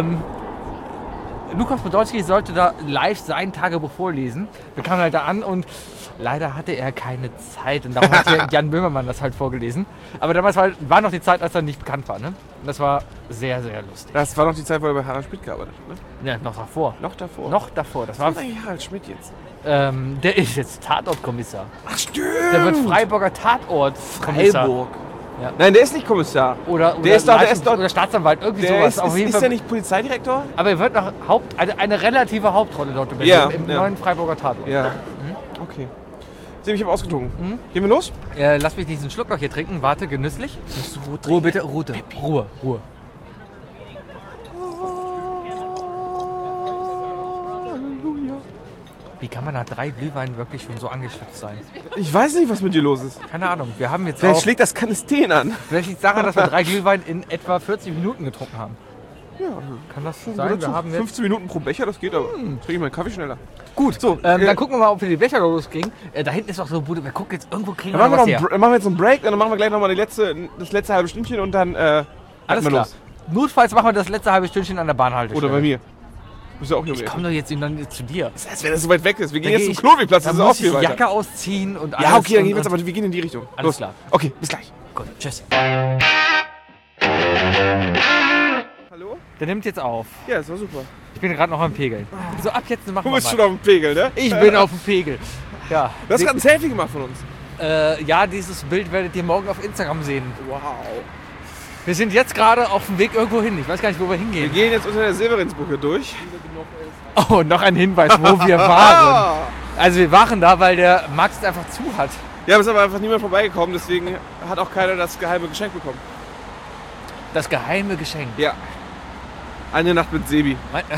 Lukas Podolski sollte da live sein Tagebuch vorlesen. Wir kamen halt da an und leider hatte er keine Zeit. Und darum hat Jan Böhmermann das halt vorgelesen. Aber damals war noch die Zeit, als er nicht bekannt war. Ne? Und das war sehr, sehr lustig. Das war noch die Zeit, wo er bei Harald Schmidt gearbeitet hat, ne? Ja, noch davor. Noch davor. Noch davor. Das war, Was ist eigentlich Harald Schmidt jetzt? der ist jetzt Tatortkommissar. Ach stimmt! Der wird Freiburger Tatortkommissar. Freiburg. Ja. Nein, der ist nicht Kommissar. Oder Der ist dort- oder Staatsanwalt, irgendwie Der sowas. ist, Auf jeden ist Fall. der nicht Polizeidirektor? Aber er wird noch eine relative Hauptrolle dort übernehmen Ja, im ja. neuen Freiburger Tatort. Ja. Okay. Sieh, ich habe ausgetrunken. Gehen wir los? Lass mich diesen Schluck noch hier trinken. Warte, genüsslich. Ruhe bitte, Ruhe. Wie kann man nach 3 Glühweinen wirklich schon so angeschwitzt sein? Ich weiß nicht, was mit dir los ist. Keine Ahnung. Wir haben jetzt Vielleicht auch... schlägt das Kanisteen an. Vielleicht liegt es daran, dass wir 3 Glühwein in etwa 40 Minuten getrunken haben. Ja, Kann das schon sein? gut Wir dazu. haben jetzt 15 Minuten pro Becher, das geht aber. Trinke ich meinen Kaffee schneller. gut. So, Dann gucken wir mal, ob wir die Becher loskriegen. Da hinten ist doch so eine Bude. Wir gucken jetzt irgendwo kriegen Dann wir machen wir, was her. machen wir jetzt einen Break, dann machen wir gleich nochmal das letzte halbe Stündchen und dann Alles halten wir klar. los. Notfalls machen wir das letzte halbe Stündchen an der Bahnhaltestelle. Oder bei mir. Bist du auch hier Ich komme doch jetzt zu dir. Das heißt, wenn das so weit weg ist. Wir gehen Da jetzt geh zum Klowigplatz, das Dann ist auch muss ich viel die weiter. Jacke ausziehen und alles. Ja, okay, dann gehen wir und- jetzt, aber wir gehen in die Richtung. Alles klar. Okay, bis gleich. Gut, tschüss. Hallo? Der nimmt jetzt auf. Ja, das war super. Ich bin gerade noch am Pegeln. So, ab jetzt machen Du wir bist mal. schon auf dem Pegel, ne? Ich bin auf dem Pegel. Ja. Du hast gerade ein Selfie gemacht von uns. Ja, dieses Bild werdet ihr morgen auf Instagram sehen. Wow. Wir sind jetzt gerade auf dem Weg irgendwo hin. Ich weiß gar nicht, wo wir Wir hingehen. gehen jetzt unter der Silberinsbrücke durch. Oh, noch ein Hinweis, wo wir waren. Also wir waren da, weil der Max es einfach zu hat. Ja, aber es ist aber einfach niemand vorbeigekommen, deswegen hat auch keiner das geheime Geschenk bekommen. Das geheime Geschenk. Ja. Eine Nacht mit Sebi.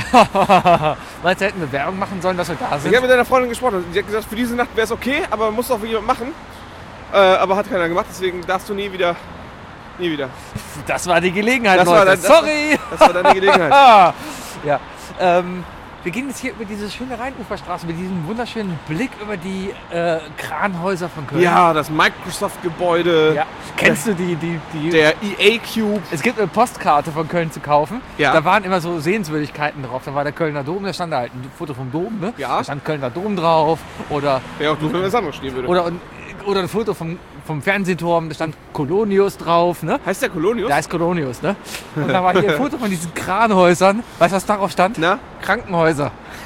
Meinst du, hätten wir Werbung machen sollen, dass wir da Ich sind? habe mit deiner Freundin gesprochen. Sie hat gesagt, für diese Nacht wäre es okay, aber muss auch für jemand machen. Aber hat keiner gemacht, deswegen darfst du nie wieder. Nie wieder. Das war die Gelegenheit, Das war Leute. dein- das war- Sorry. Das war deine Gelegenheit. Ja. Wir gehen jetzt hier über diese schöne Rheinuferstraße mit diesem wunderschönen Blick über die Kranhäuser von Köln. Ja, das Microsoft-Gebäude, Ja. Kennst du die der EA Cube. Es gibt eine Postkarte von Köln zu kaufen. Ja. Da waren immer so Sehenswürdigkeiten drauf. Da war der Kölner Dom, da stand da halt ein Foto vom Dom, ne? Ja. Da stand Kölner Dom drauf. Oder Wäre auch doof, wenn das andere stehen würde. oder ein Foto vom Fernsehturm, da stand Kolonius drauf, ne? Heißt der Kolonius? Da ist Kolonius, ne? Und da war hier ein Foto von diesen Kranhäusern. Weißt du, was darauf stand? Na? Krankenhäuser.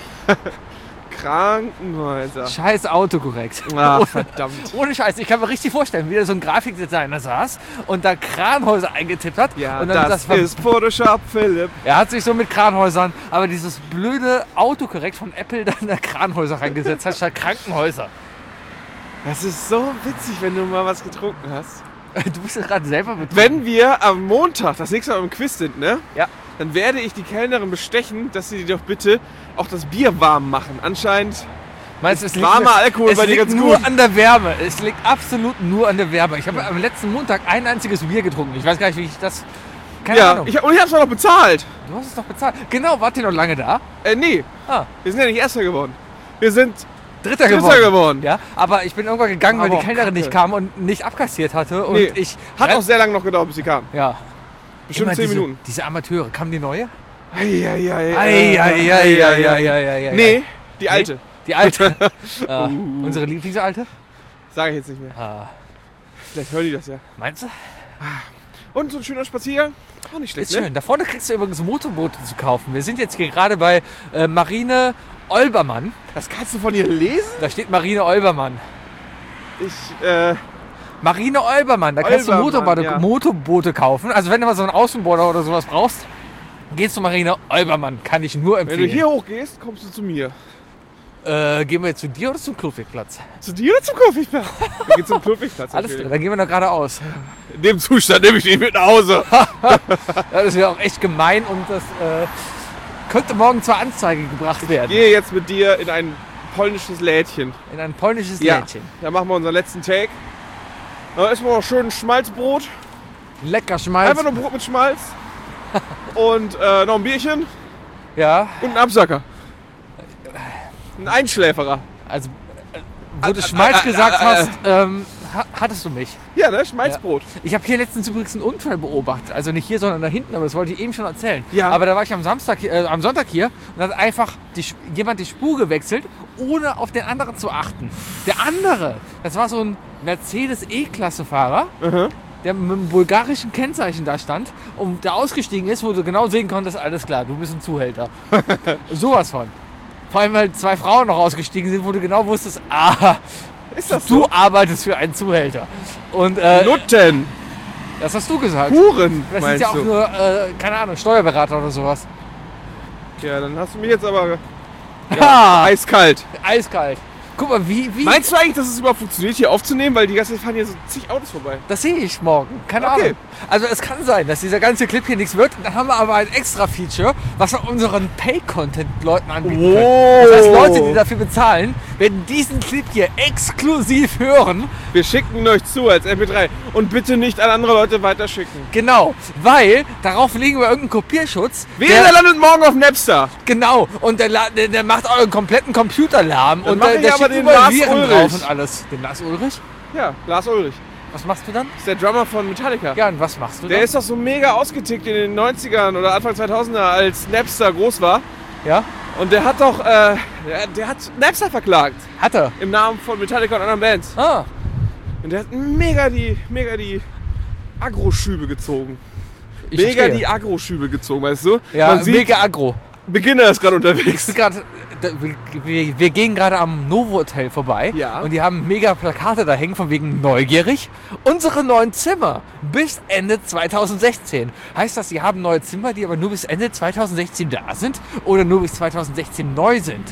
Krankenhäuser. Scheiß Autokorrekt. Ah, verdammt. Ohne Scheiß, ich kann mir richtig vorstellen, wie da so ein Grafikdesigner saß und da Kranhäuser eingetippt hat. Ja, und dann das ist Photoshop, Philipp. Er hat sich so mit Kranhäusern, aber dieses blöde Autokorrekt von Apple dann da Kranhäuser reingesetzt hat, statt Krankenhäuser. Das ist so witzig, wenn du mal was getrunken hast. Du bist ja gerade selber betroffen. Wenn wir am Montag das nächste Mal im Quiz sind, ne? Ja. Dann werde ich die Kellnerin bestechen, dass sie dir doch bitte auch das Bier warm machen. Anscheinend Meinst du, es warmer Alkohol es bei dir liegt ganz nur gut. an der Wärme. Es liegt absolut nur an der Wärme. Ich habe am letzten Montag ein einziges Bier getrunken. Ich weiß gar nicht, wie ich das... Keine Ja, Ahnung. ich hab's auch noch bezahlt. Du hast es doch bezahlt. Genau, wart ihr noch lange da? Nee, Ah, wir sind ja nicht Erster geworden. Wir sind Dritter Dritter geworden. Ja, aber ich bin irgendwann gegangen, weil Aber die Kellnerin Kacke. nicht kam und nicht abkassiert hatte. Und Nee, ich... Hat auch sehr lange noch gedauert, bis sie kam. Ja. Bestimmt Immer 10 diese, Minuten. Diese Amateure. Kam die neue? Eieieiei. Nee, die alte. Die alte. Unsere Lieblingsalte? Sage ich jetzt nicht mehr. Ah, Vielleicht hören die das ja. meinst du? Und so ein schöner Spaziergang. Auch nicht schlecht, Ist schön. Da vorne kriegst du übrigens Motorboote zu kaufen. Wir sind jetzt hier gerade bei Marine Olbermann. Das kannst du von ihr lesen? Da steht Marine Olbermann. Ich, Marine Olbermann, da kannst du Olbermann, ja. Motorboote kaufen. Also wenn du mal so einen Außenborder oder sowas brauchst, gehst du Marine Olbermann. Kann ich nur wenn du empfehlen. hier hochgehst, kommst du zu mir. Gehen wir jetzt zu dir oder zum Klofigplatz? Zu dir oder zum Klopfigplatz? Wir gehen zum Klopfigplatz. Alles klar, dann gehen wir da geradeaus. In dem Zustand nehme ich dich mit nach Hause. Ja, das wäre auch echt gemein und das könnte morgen zur Anzeige gebracht werden. Gehe jetzt mit dir in ein polnisches Lädchen. In ein polnisches Ja. Lädchen. Da machen wir unseren letzten Take. Da essen wir noch schön Schmalzbrot. Lecker Schmalz. Einfach nur Brot mit Schmalz. Und noch ein Bierchen Ja, und einen Absacker. Ein Einschläferer. also wo du Schmalz gesagt hast, hattest du mich. Ja, ne? Schmalzbrot. Ich habe hier letztens übrigens einen Unfall beobachtet. Also nicht hier, sondern da hinten, aber das wollte ich eben schon erzählen. Ja. Aber da war ich am Sonntag hier und hat einfach jemand die Spur gewechselt, ohne auf den anderen zu achten. Der andere, das war so ein Mercedes E-Klasse-Fahrer, der mit einem bulgarischen Kennzeichen da stand und der ausgestiegen ist, wo du genau sehen konntest, alles klar, du bist ein Zuhälter. Sowas von. Vor allem, weil 2 Frauen noch ausgestiegen sind, wo du genau wusstest, Ist das du so? arbeitest für einen Zuhälter. Und Nutten. das hast du gesagt. Huren, Das sind meinst ja auch du? nur, keine Ahnung, Steuerberater oder sowas. Ja, dann hast du mich jetzt aber Ha! eiskalt. Eiskalt. Guck mal, wie... Meinst du eigentlich, dass es überhaupt funktioniert, hier aufzunehmen? Weil die ganze Zeit fahren hier so zig Autos vorbei. Das sehe ich morgen. Keine Okay. Ahnung. Also es kann sein, dass dieser ganze Clip hier nichts wird. Dann haben wir aber ein Extra-Feature, was wir unseren Pay-Content-Leuten anbieten können. Das heißt, Leute, die dafür bezahlen, werden diesen Clip hier exklusiv hören. Wir schicken ihn euch zu als MP3. Und bitte nicht an andere Leute weiterschicken. Genau, weil darauf legen wir irgendeinen Kopierschutz. Der landet morgen auf Napster. Genau, und der macht euren kompletten Computer lahm. Dann Und mach ich der aber schickt den überall Lars Viren Ulrich. drauf und alles. Den Lars Ulrich? Ja, Lars Ulrich. Was machst du dann? Das ist der Drummer von Metallica. Ja, und was machst du Der dann? ist doch so mega ausgetickt in den 90ern oder Anfang 2000er, als Napster groß war. Ja? Und der hat doch, der hat Napster verklagt. Hat er. Im Namen von Metallica und anderen Bands. Ah, Und der hat mega die Agro-Schübe gezogen. ich Mega verstehe. die Agro-Schübe gezogen, weißt du? Ja, Man sieht, mega aggro. Beginner ist gerade unterwegs. Wir gehen gerade am Novo Hotel vorbei Ja. und die haben mega Plakate da hängen von wegen neugierig. Unsere neuen Zimmer bis Ende 2016. Heißt das, sie haben neue Zimmer, die aber nur bis Ende 2016 da sind oder nur bis 2016 neu sind?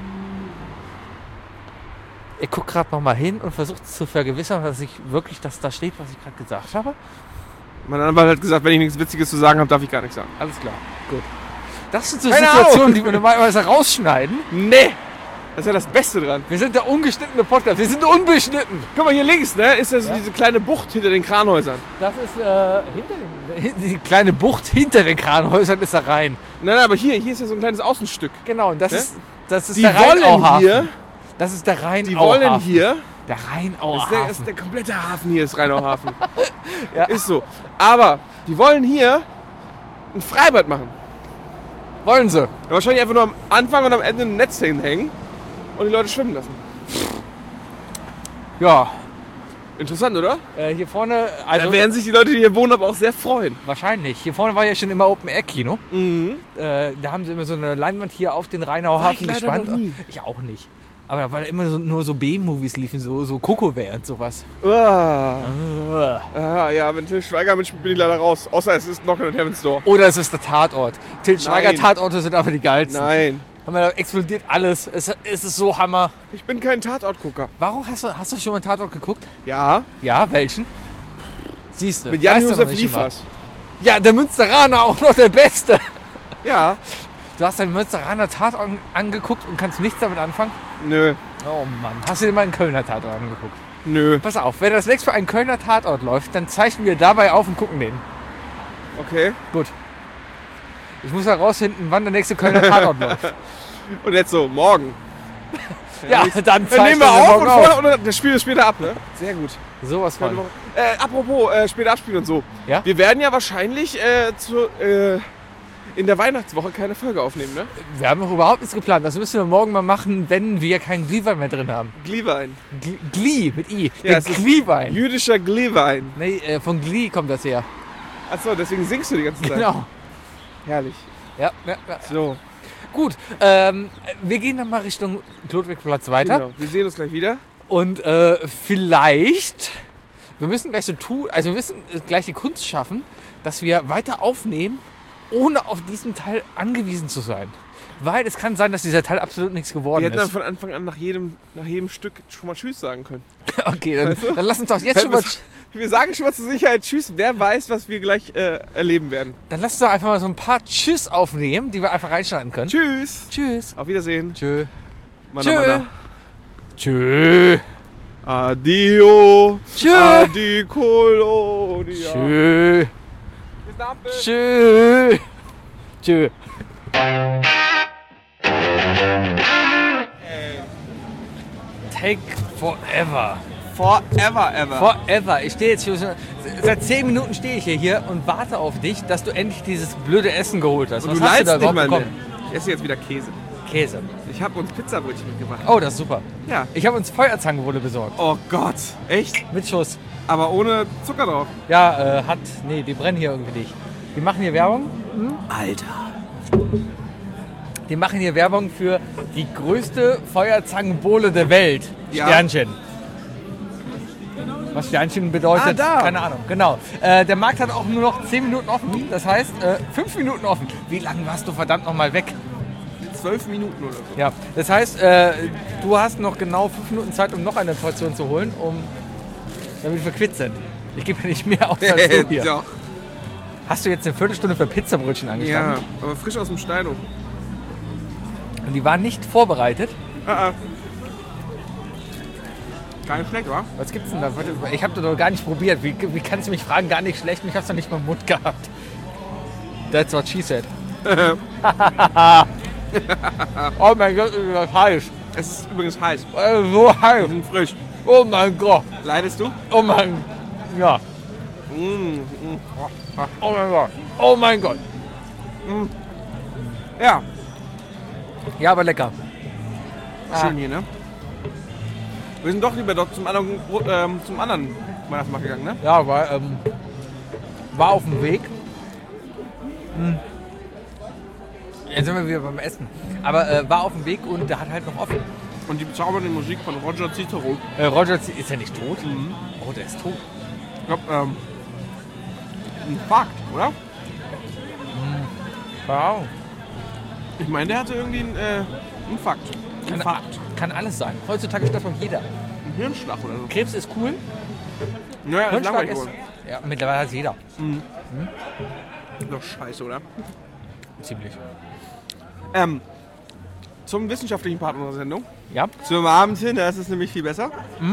Ich gucke gerade noch mal hin und versuche zu vergewissern, dass dass da steht, was ich gerade gesagt habe. Mein Anwalt hat gesagt, wenn ich nichts Witziges zu sagen habe, darf ich gar nichts sagen. Alles klar, gut. Das sind so Keine Situationen, Ahnung. die wir normalerweise rausschneiden. Nee! Das ist ja das Beste dran. Wir sind der ungeschnittene Podcast. Wir sind unbeschnitten. Guck mal, hier links, ne, ist das diese kleine Bucht hinter den Kranhäusern. Das ist die kleine Bucht hinter den Kranhäusern ist da rein. Nein, aber hier ist ja so ein kleines Außenstück. Genau, und das Ne? ist Die der wollen Rheinauhafen. hier, Das ist der Rheinauhafen. die wollen hier, Der das Rheinauhafen. ist der komplette Hafen hier, ist Rheinauhafen. Ja. Ist so. Aber die wollen hier ein Freibad machen. Wollen sie? Ja, wahrscheinlich einfach nur am Anfang und am Ende ein Netz hinhängen und die Leute schwimmen lassen. Ja. Interessant, oder? Hier vorne, also Da werden sich die Leute, die hier wohnen, aber auch sehr freuen. wahrscheinlich. Hier vorne war ja schon immer Open-Air-Kino. Mhm. Da haben sie immer so eine Leinwand hier auf den Rheinauhafen War ich leider gespannt. noch nie. Ich auch nicht. Aber weil immer nur so B-Movies liefen, so Coco-Ware und sowas. Ah, ja, wenn Til Schweiger mitspielt, bin ich leider raus. Außer es ist Knock on Heaven's Door. Oder es ist der Tatort. Til Schweiger Nein. Tatorte sind aber die geilsten. Nein, Da explodiert alles. Es ist so Hammer. ich bin kein Tatortgucker. Warum hast du schon mal einen Tatort geguckt? Ja, Ja, welchen? Siehst du. mit weißt du Jan-Josef noch nicht immer. Liefers. Ja, der Münsteraner auch noch der Beste. Ja, Du hast einen Münsteraner Tatort angeguckt und kannst nichts damit anfangen? nö, Oh Mann. Hast du dir mal einen Kölner Tatort angeguckt? nö, Pass auf, wenn das nächste Mal ein Kölner Tatort läuft, dann zeichnen wir dabei auf und gucken den. okay. Gut. Ich muss herausfinden, wann der nächste Kölner Tatort läuft. Und jetzt so, morgen. Ja, dann Dann zeichnen nehmen wir wir auf morgen und vorher, oder das Spiel ist später ab, ne? Sehr gut. Sowas von. Apropos später abspielen und so. Ja? Wir werden ja wahrscheinlich in der Weihnachtswoche keine Folge aufnehmen, ne? Wir haben noch überhaupt nichts geplant. Das müssen wir morgen mal machen, wenn wir keinen Glühwein mehr drin haben. Glühwein. Glee mit I. Ja, Der es ist Glühwein. Jüdischer Glühwein. Nee, von Glee kommt das her. Achso, deswegen singst du die ganze Zeit. Genau. Herrlich. Ja. So, Gut, wir gehen dann mal Richtung Klotwigplatz weiter. genau. Wir sehen uns gleich wieder. Und vielleicht, wir müssen gleich so tun, also wir müssen gleich die Kunst schaffen, dass wir weiter aufnehmen, ohne auf diesen Teil angewiesen zu sein. Weil es kann sein, dass dieser Teil absolut nichts geworden Wir hätten dann ist. von Anfang an nach jedem Stück schon mal Tschüss sagen können. Okay, dann lass uns doch jetzt schon mal, Wir sagen schon mal zur Sicherheit Tschüss. Wer weiß, was wir gleich erleben werden. dann lass uns doch einfach mal so ein paar Tschüss aufnehmen, die wir einfach reinschneiden können. Tschüss. Tschüss. Auf Wiedersehen. Tschö. Mana, Tschö. mana. Tschö. Adio. Tschö. Adi Colonia. Tschö. Bis dann. Tschö. Tschö. Take forever. Forever, ever. Forever. Ich stehe jetzt hier schon, seit 10 Minuten stehe ich hier und warte auf dich, dass du endlich dieses blöde Essen geholt hast. Und Was du hast du leidest da nicht überhaupt mal bekommen? mehr. Ich esse jetzt wieder Käse. Käse. Ich habe uns Pizzabrötchen mitgebracht. Oh, das ist super. Ja. Ich habe uns Feuerzangenbowle besorgt. Oh Gott. Echt? Mit Schuss. Aber ohne Zucker drauf. Ja, nee, die brennen hier irgendwie nicht. Die machen hier Werbung. Alter. Die machen hier Werbung für die größte Feuerzangenbowle der Welt. Ja. Sternchen. Was Sternchen bedeutet, Ah, da. keine Ahnung. Genau. Der Markt hat auch nur noch 10 Minuten offen. Das heißt, 5 Minuten offen. Wie lange warst du verdammt noch mal weg? 12 Minuten oder so. Ja, das heißt, du hast noch genau 5 Minuten Zeit, um noch eine Portion zu holen, damit wir quitt sind. Ich gebe ja nicht mehr aus als du hier. Doch. Hast du jetzt eine Viertelstunde für Pizzabrötchen angestanden? Ja, aber frisch aus dem Steinofen. Und die waren nicht vorbereitet? Gar nicht schlecht, wa? Was gibt's denn da? Ich habe das doch gar nicht probiert. Wie kannst du mich fragen, gar nicht schlecht? Ich hab's doch nicht mal im Mund gehabt. That's what she said. Oh mein Gott, ist das heiß. Es ist übrigens heiß. So heiß. Wir sind frisch. Oh mein Gott. Leidest du? Oh mein... Ja. Oh mein Gott. Oh mein Gott. Ja. Ja, aber lecker. Schön hier, ne? Wir sind doch lieber dort zum anderen Weihnachtsmarkt gegangen, ne? Ja, war auf dem Weg. Jetzt sind wir wieder beim Essen. Aber war auf dem Weg und der hat halt noch offen. Und die bezaubernde Musik von Roger Cicero. Roger ist ja nicht tot? Oh, der ist tot. Ich glaube, ein Fakt, oder? Wow. Ich meine, der hatte irgendwie einen Fakt. Ein Fakt. Kann alles sein. Heutzutage ist das doch jeder. Ein Hirnschlag oder so. Krebs ist cool. Naja, ist Hirnschlag langweilig ist... geworden. Ja, mittlerweile hat es jeder. Doch scheiße, oder? Ziemlich. Zum wissenschaftlichen Part unserer Sendung. Ja. Zum Abend hin, da ist es nämlich viel besser.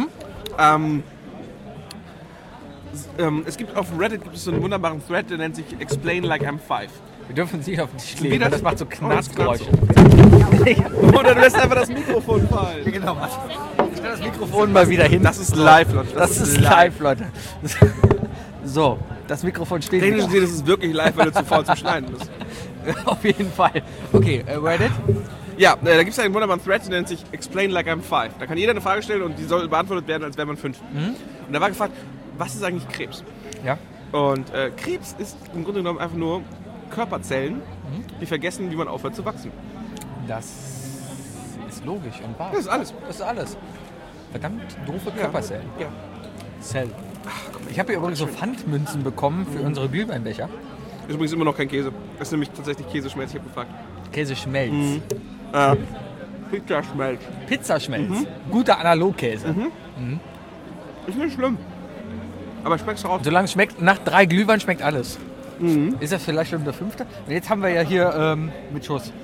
Es gibt auf Reddit so einen wunderbaren Thread, der nennt sich Explain Like I'm 5. Wir dürfen es nicht auf den Tisch Wie legen, weil das? das macht so Knarzgeräusche. Oder du lässt einfach das Mikrofon fallen. Genau, was? Ich stelle das Mikrofon mal wieder hin. Das ist live, Leute. Das ist live, Leute. So, das Mikrofon steht Technisch wieder. gesehen ist es wirklich live, weil du zu faul zum Schneiden bist. Auf jeden Fall. Okay, Reddit? Ja, da gibt es einen wunderbaren Thread, der nennt sich Explain Like I'm 5. Da kann jeder eine Frage stellen und die soll beantwortet werden, als wäre man 5. Und da war gefragt, was ist eigentlich Krebs? Ja. Und Krebs ist im Grunde genommen einfach nur Körperzellen, die vergessen, wie man aufhört zu wachsen. Das ist logisch und wahr. Das ist alles. Das ist alles. Verdammt doofe Körperzellen. Ja. Zell. Ich habe hier übrigens so Pfandmünzen bekommen für unsere Glühweinbecher. Ist übrigens immer noch kein Käse. Das ist nämlich tatsächlich Käseschmelz, ich habe gefragt. Käseschmelz. Pizzaschmelz. Pizzaschmelz. Guter Analogkäse. Ist nicht schlimm. Aber schmeckst du raus. Solange es schmeckt, nach 3 Glühwein schmeckt alles. Ist das vielleicht schon der 5.? Und jetzt haben wir ja hier mit Schuss.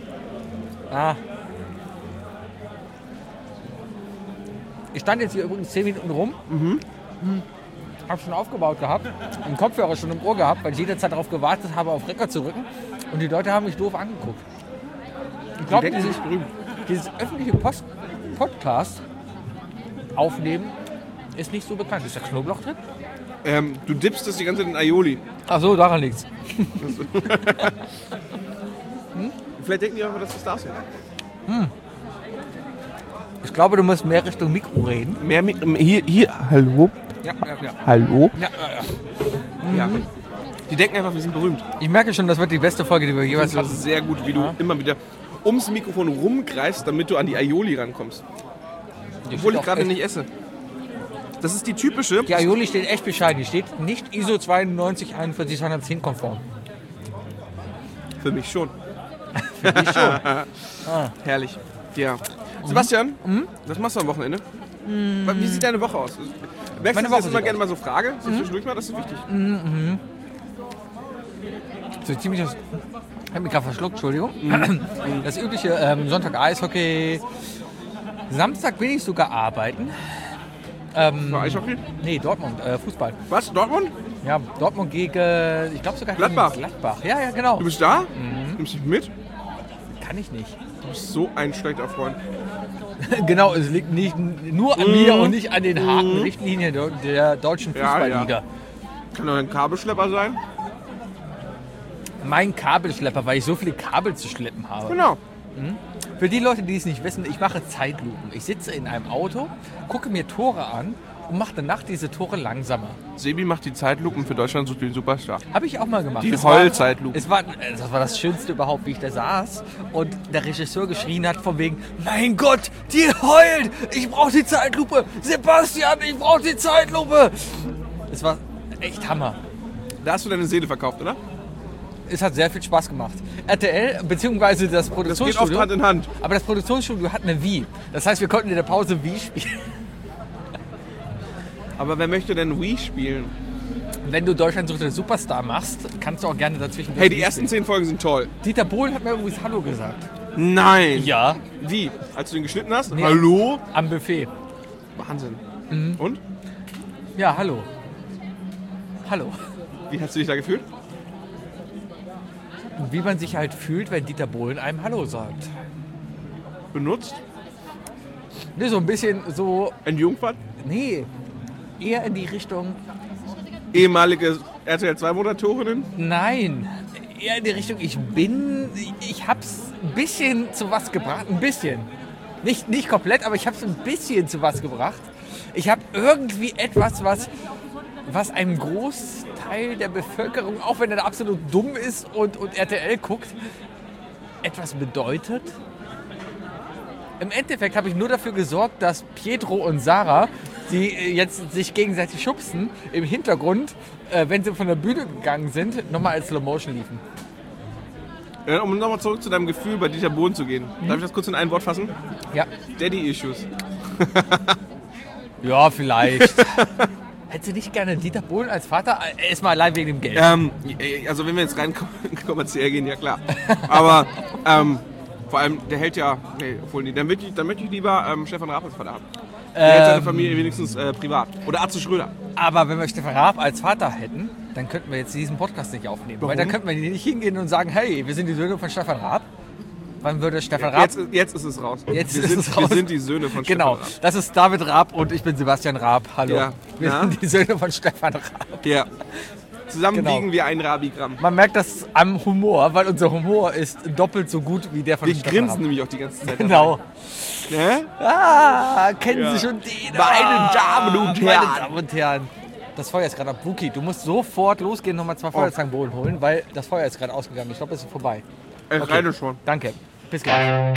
Ich stand jetzt hier übrigens 10 Minuten rum. Hab schon aufgebaut gehabt. Den Kopfhörer schon im Ohr gehabt, weil ich jederzeit darauf gewartet habe, auf Rekord zu rücken. Und die Leute haben mich doof angeguckt. Ich glaube, dieses öffentliche Podcast aufnehmen ist nicht so bekannt. Ist da Knoblauch drin? Du dippst das die ganze Zeit in Aioli. Ach so, daran liegt's. Vielleicht denken die einfach, dass das da ist. Ich glaube, du musst mehr Richtung Mikro reden. Mehr hier, hallo? Ja. Hallo? Ja. Die denken einfach, wir sind berühmt. Ich merke schon, das wird die beste Folge, die wir jeweils Das ist sehr gut, wie du immer wieder ums Mikrofon rumgreifst, damit du an die Aioli rankommst. Obwohl ich gerade nicht esse. Das ist die typische... Die Aioli steht echt bescheiden. Die steht nicht ISO 9241-210 konform. Für mich schon. Für dich schon. Herrlich. Ja. Sebastian, was machst du am Wochenende? Wie sieht deine Woche aus? Merkst du, dass ich immer gerne mal so frage? So zwischendurch mal, das ist wichtig. So ziemlich das... Ich habe mich gerade verschluckt, Entschuldigung. Das übliche Sonntag Eishockey. Samstag will ich sogar arbeiten. War Eishockey? Nee, Dortmund, Fußball. Was? Dortmund? Ja, Dortmund gegen, ich glaube sogar Gladbach. gegen Gladbach. Ja, genau. Du bist da? Nimmst du mich mit? Kann ich nicht. Du bist so ein schlechter Freund. Genau, es liegt nicht nur an mir und nicht an den harten Richtlinien der deutschen Fußballliga. Ja. Kann doch ein Kabelschlepper sein? Mein Kabelschlepper, weil ich so viele Kabel zu schleppen habe. Genau. Für die Leute, die es nicht wissen, ich mache Zeitlupen. Ich sitze in einem Auto, gucke mir Tore an und mache danach diese Tore langsamer. Sebi macht die Zeitlupen für Deutschland sucht den Superstar. Habe ich auch mal gemacht. Die Heulzeitlupe. Das war das Schönste überhaupt, wie ich da saß und der Regisseur geschrien hat von wegen, mein Gott, die heult, ich brauche die Zeitlupe. Sebastian, ich brauche die Zeitlupe. Es war echt Hammer. Da hast du deine Seele verkauft, oder? es hat sehr viel Spaß gemacht. RTL, beziehungsweise das Das geht Produktionsstudio. oft Hand in Hand. Aber das Produktionsstudio hat eine Wii. Das heißt, wir konnten in der Pause Wii spielen. Aber wer möchte denn Wii spielen? Wenn du Deutschland sucht den Superstar machst, kannst du auch gerne dazwischen. Hey, die Wii ersten spielen. 10 Folgen sind toll. Dieter Bohlen hat mir übrigens Hallo gesagt. Nein. Ja. Wie? Als du den geschnitten hast? Nee. Hallo? Am Buffet. Wahnsinn. Mhm. Und? Ja, hallo. Hallo. Wie hast du dich da gefühlt? Wie man sich halt fühlt, wenn Dieter Bohlen einem Hallo sagt. Benutzt? Ne, so ein bisschen so. Entjungfert? Nee. Eher in die Richtung. Ehemalige RTL 2 Moderatorinnen? Nein. Eher in die Richtung, ich hab's ein bisschen zu was gebracht. Ein bisschen. Nicht komplett, aber ich hab's ein bisschen zu was gebracht. Ich habe irgendwie etwas, was einem Großteil der Bevölkerung, auch wenn er da absolut dumm ist und RTL guckt, etwas bedeutet. Im Endeffekt habe ich nur dafür gesorgt, dass Pietro und Sarah, die jetzt sich gegenseitig schubsen, im Hintergrund, wenn sie von der Bühne gegangen sind, nochmal als Slow Motion liefen. Ja, um nochmal zurück zu deinem Gefühl, bei Dieter Bohlen zu gehen. Darf ich das kurz in ein Wort fassen? Ja. Daddy-Issues. Ja, vielleicht. Hättest du nicht gerne Dieter Bohlen als Vater? Erstmal allein wegen dem Geld. Also wenn wir jetzt rein kommerziell gehen, ja klar. Aber vor allem, der hält ja... Nee, obwohl nicht. Dann möchte ich lieber Stefan Raab als Vater haben. Der hält seine Familie wenigstens privat. Oder Atze Schröder. Aber wenn wir Stefan Raab als Vater hätten, dann könnten wir jetzt diesen Podcast nicht aufnehmen. Warum? Weil dann könnten wir nicht hingehen und sagen, hey, wir sind die Söhne von Stefan Raab. Wann würde Stefan Raab... Jetzt ist es raus. Jetzt wir ist sind, es raus. Wir sind die Söhne von Genau, Stefan Raab. das ist David Raab und ich bin Sebastian Raab. Hallo. Ja. Wir Na? sind die Söhne von Stefan Raab. Ja. Zusammen Genau. wiegen wir ein Rabigramm. Man merkt das am Humor, weil unser Humor ist doppelt so gut wie der von Wir Stefan grinsen Raab. nämlich auch die ganze Zeit. Genau. Ne? Kennen Ja. Sie schon den? Meine Damen und Herren. Meine Damen und Herren. Das Feuer ist gerade ab. Wookie, du musst sofort losgehen, nochmal 2 Feuerzangenbowlen holen, weil das Feuer ist gerade ausgegangen. Ich glaube, es ist vorbei. Ich reite schon. Danke. Bis gleich.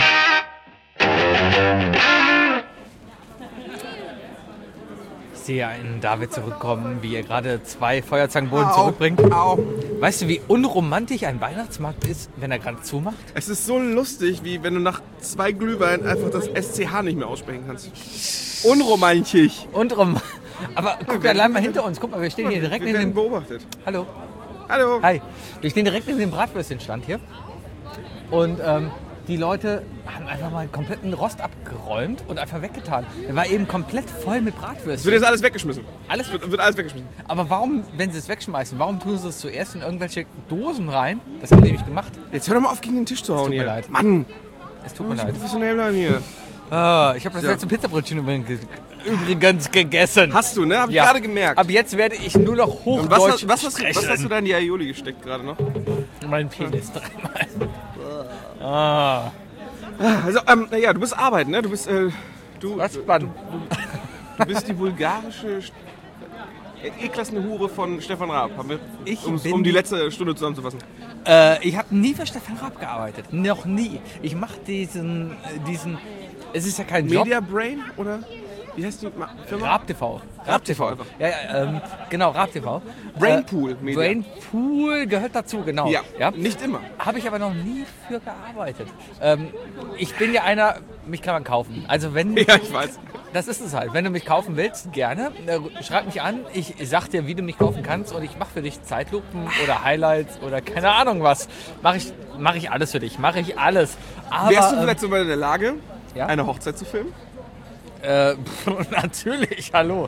Ich sehe einen David zurückkommen, wie er gerade 2 Feuerzangenbowlen zurückbringt. Au. Weißt du, wie unromantisch ein Weihnachtsmarkt ist, wenn er gerade zumacht? Es ist so lustig, wie wenn du nach 2 Glühwein einfach das SCH nicht mehr aussprechen kannst. Unromantisch. Aber guck allein mal hinter uns. Guck mal, wir stehen hier direkt Wir neben werden dem... beobachtet. Hallo. Hallo. Hi. Wir stehen direkt neben dem Bratwürstchenstand hier. Und die Leute haben einfach mal einen kompletten Rost abgeräumt und einfach weggetan. Der war eben komplett voll mit Es wird Bratwürstchen. jetzt alles weggeschmissen. Alles Wird alles weggeschmissen. Aber warum, wenn sie es wegschmeißen, warum tun sie es zuerst in irgendwelche Dosen rein? Das haben die nämlich gemacht. Jetzt hör doch mal auf, gegen den Tisch zu hauen tut mir hier. leid. Mann, Es tut mir leid. professionell bleiben hier. Ich habe das letzte Pizzabrötchen übrigens gegessen. Hast du, ne? Hab ich Ja. gerade gemerkt. Ab jetzt werde ich nur noch Und Hochdeutsch was hast sprechen. du da in die Aioli gesteckt gerade noch? Mein Penis dreimal. Also, ja, du bist arbeiten, ne? Du bist, Was spannend. du bist die bulgarische, eklassende Hure von Stefan Raab. Um die letzte Stunde zusammenzufassen. Ich habe nie für Stefan Raab gearbeitet. Noch nie. Ich mache diesen. Es ist ja kein Job. Media Brain, oder? Wie heißt die Firma? Raab TV. Raab TV einfach. Ja, genau, Raab TV. Brainpool Media. Brainpool gehört dazu, genau. Ja, nicht immer. Habe ich aber noch nie für gearbeitet. Ich bin ja einer, mich kann man kaufen. Also wenn, Ja, ich weiß. das ist es halt. Wenn du mich kaufen willst, gerne. Schreib mich an. Ich sag dir, wie du mich kaufen kannst und ich mache für dich Zeitlupen oder Highlights oder keine Ahnung was. Mach ich alles für dich. Mache ich alles. Aber, Wärst du vielleicht so in der Lage, ja? eine Hochzeit zu filmen? Natürlich, hallo.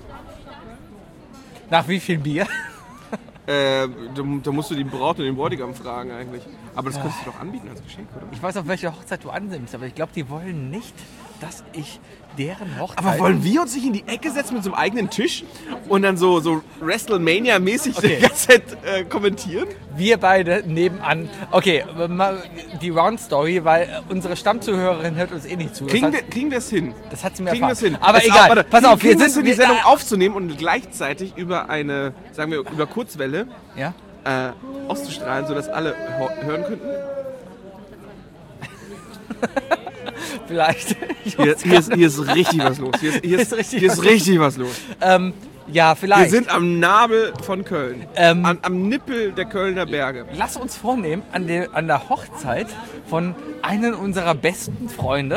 Nach wie viel Bier? Da musst du die Braut und den Bräutigam fragen eigentlich. Aber das könntest du doch anbieten als Geschenk, oder? Ich weiß, auf welche Hochzeit du annimmst, aber ich glaube, die wollen nicht, dass ich deren Hochzeit... Aber wollen wir uns nicht in die Ecke setzen mit so einem eigenen Tisch und dann so WrestleMania-mäßig Okay. die ganze Zeit kommentieren? Wir beide nebenan. Okay, mal die Round-Story, weil unsere Stammzuhörerin hört uns eh nicht zu. Kriegen wir es hin? Das hat sie mir Kriegen wir erfahren. es hin? Aber Das egal, warte, pass auf, wir kriegen wir es sind... hin, die Sendung aufzunehmen und gleichzeitig über eine, sagen wir, über Kurzwelle Ja? auszustrahlen, sodass alle hören könnten? Vielleicht. Hier ist richtig was los. Hier ist richtig was los. Ja, Wir vielleicht. sind am Nabel von Köln. Am Nippel der Kölner Berge. Lass uns vornehmen, an der Hochzeit von einem unserer besten Freunde,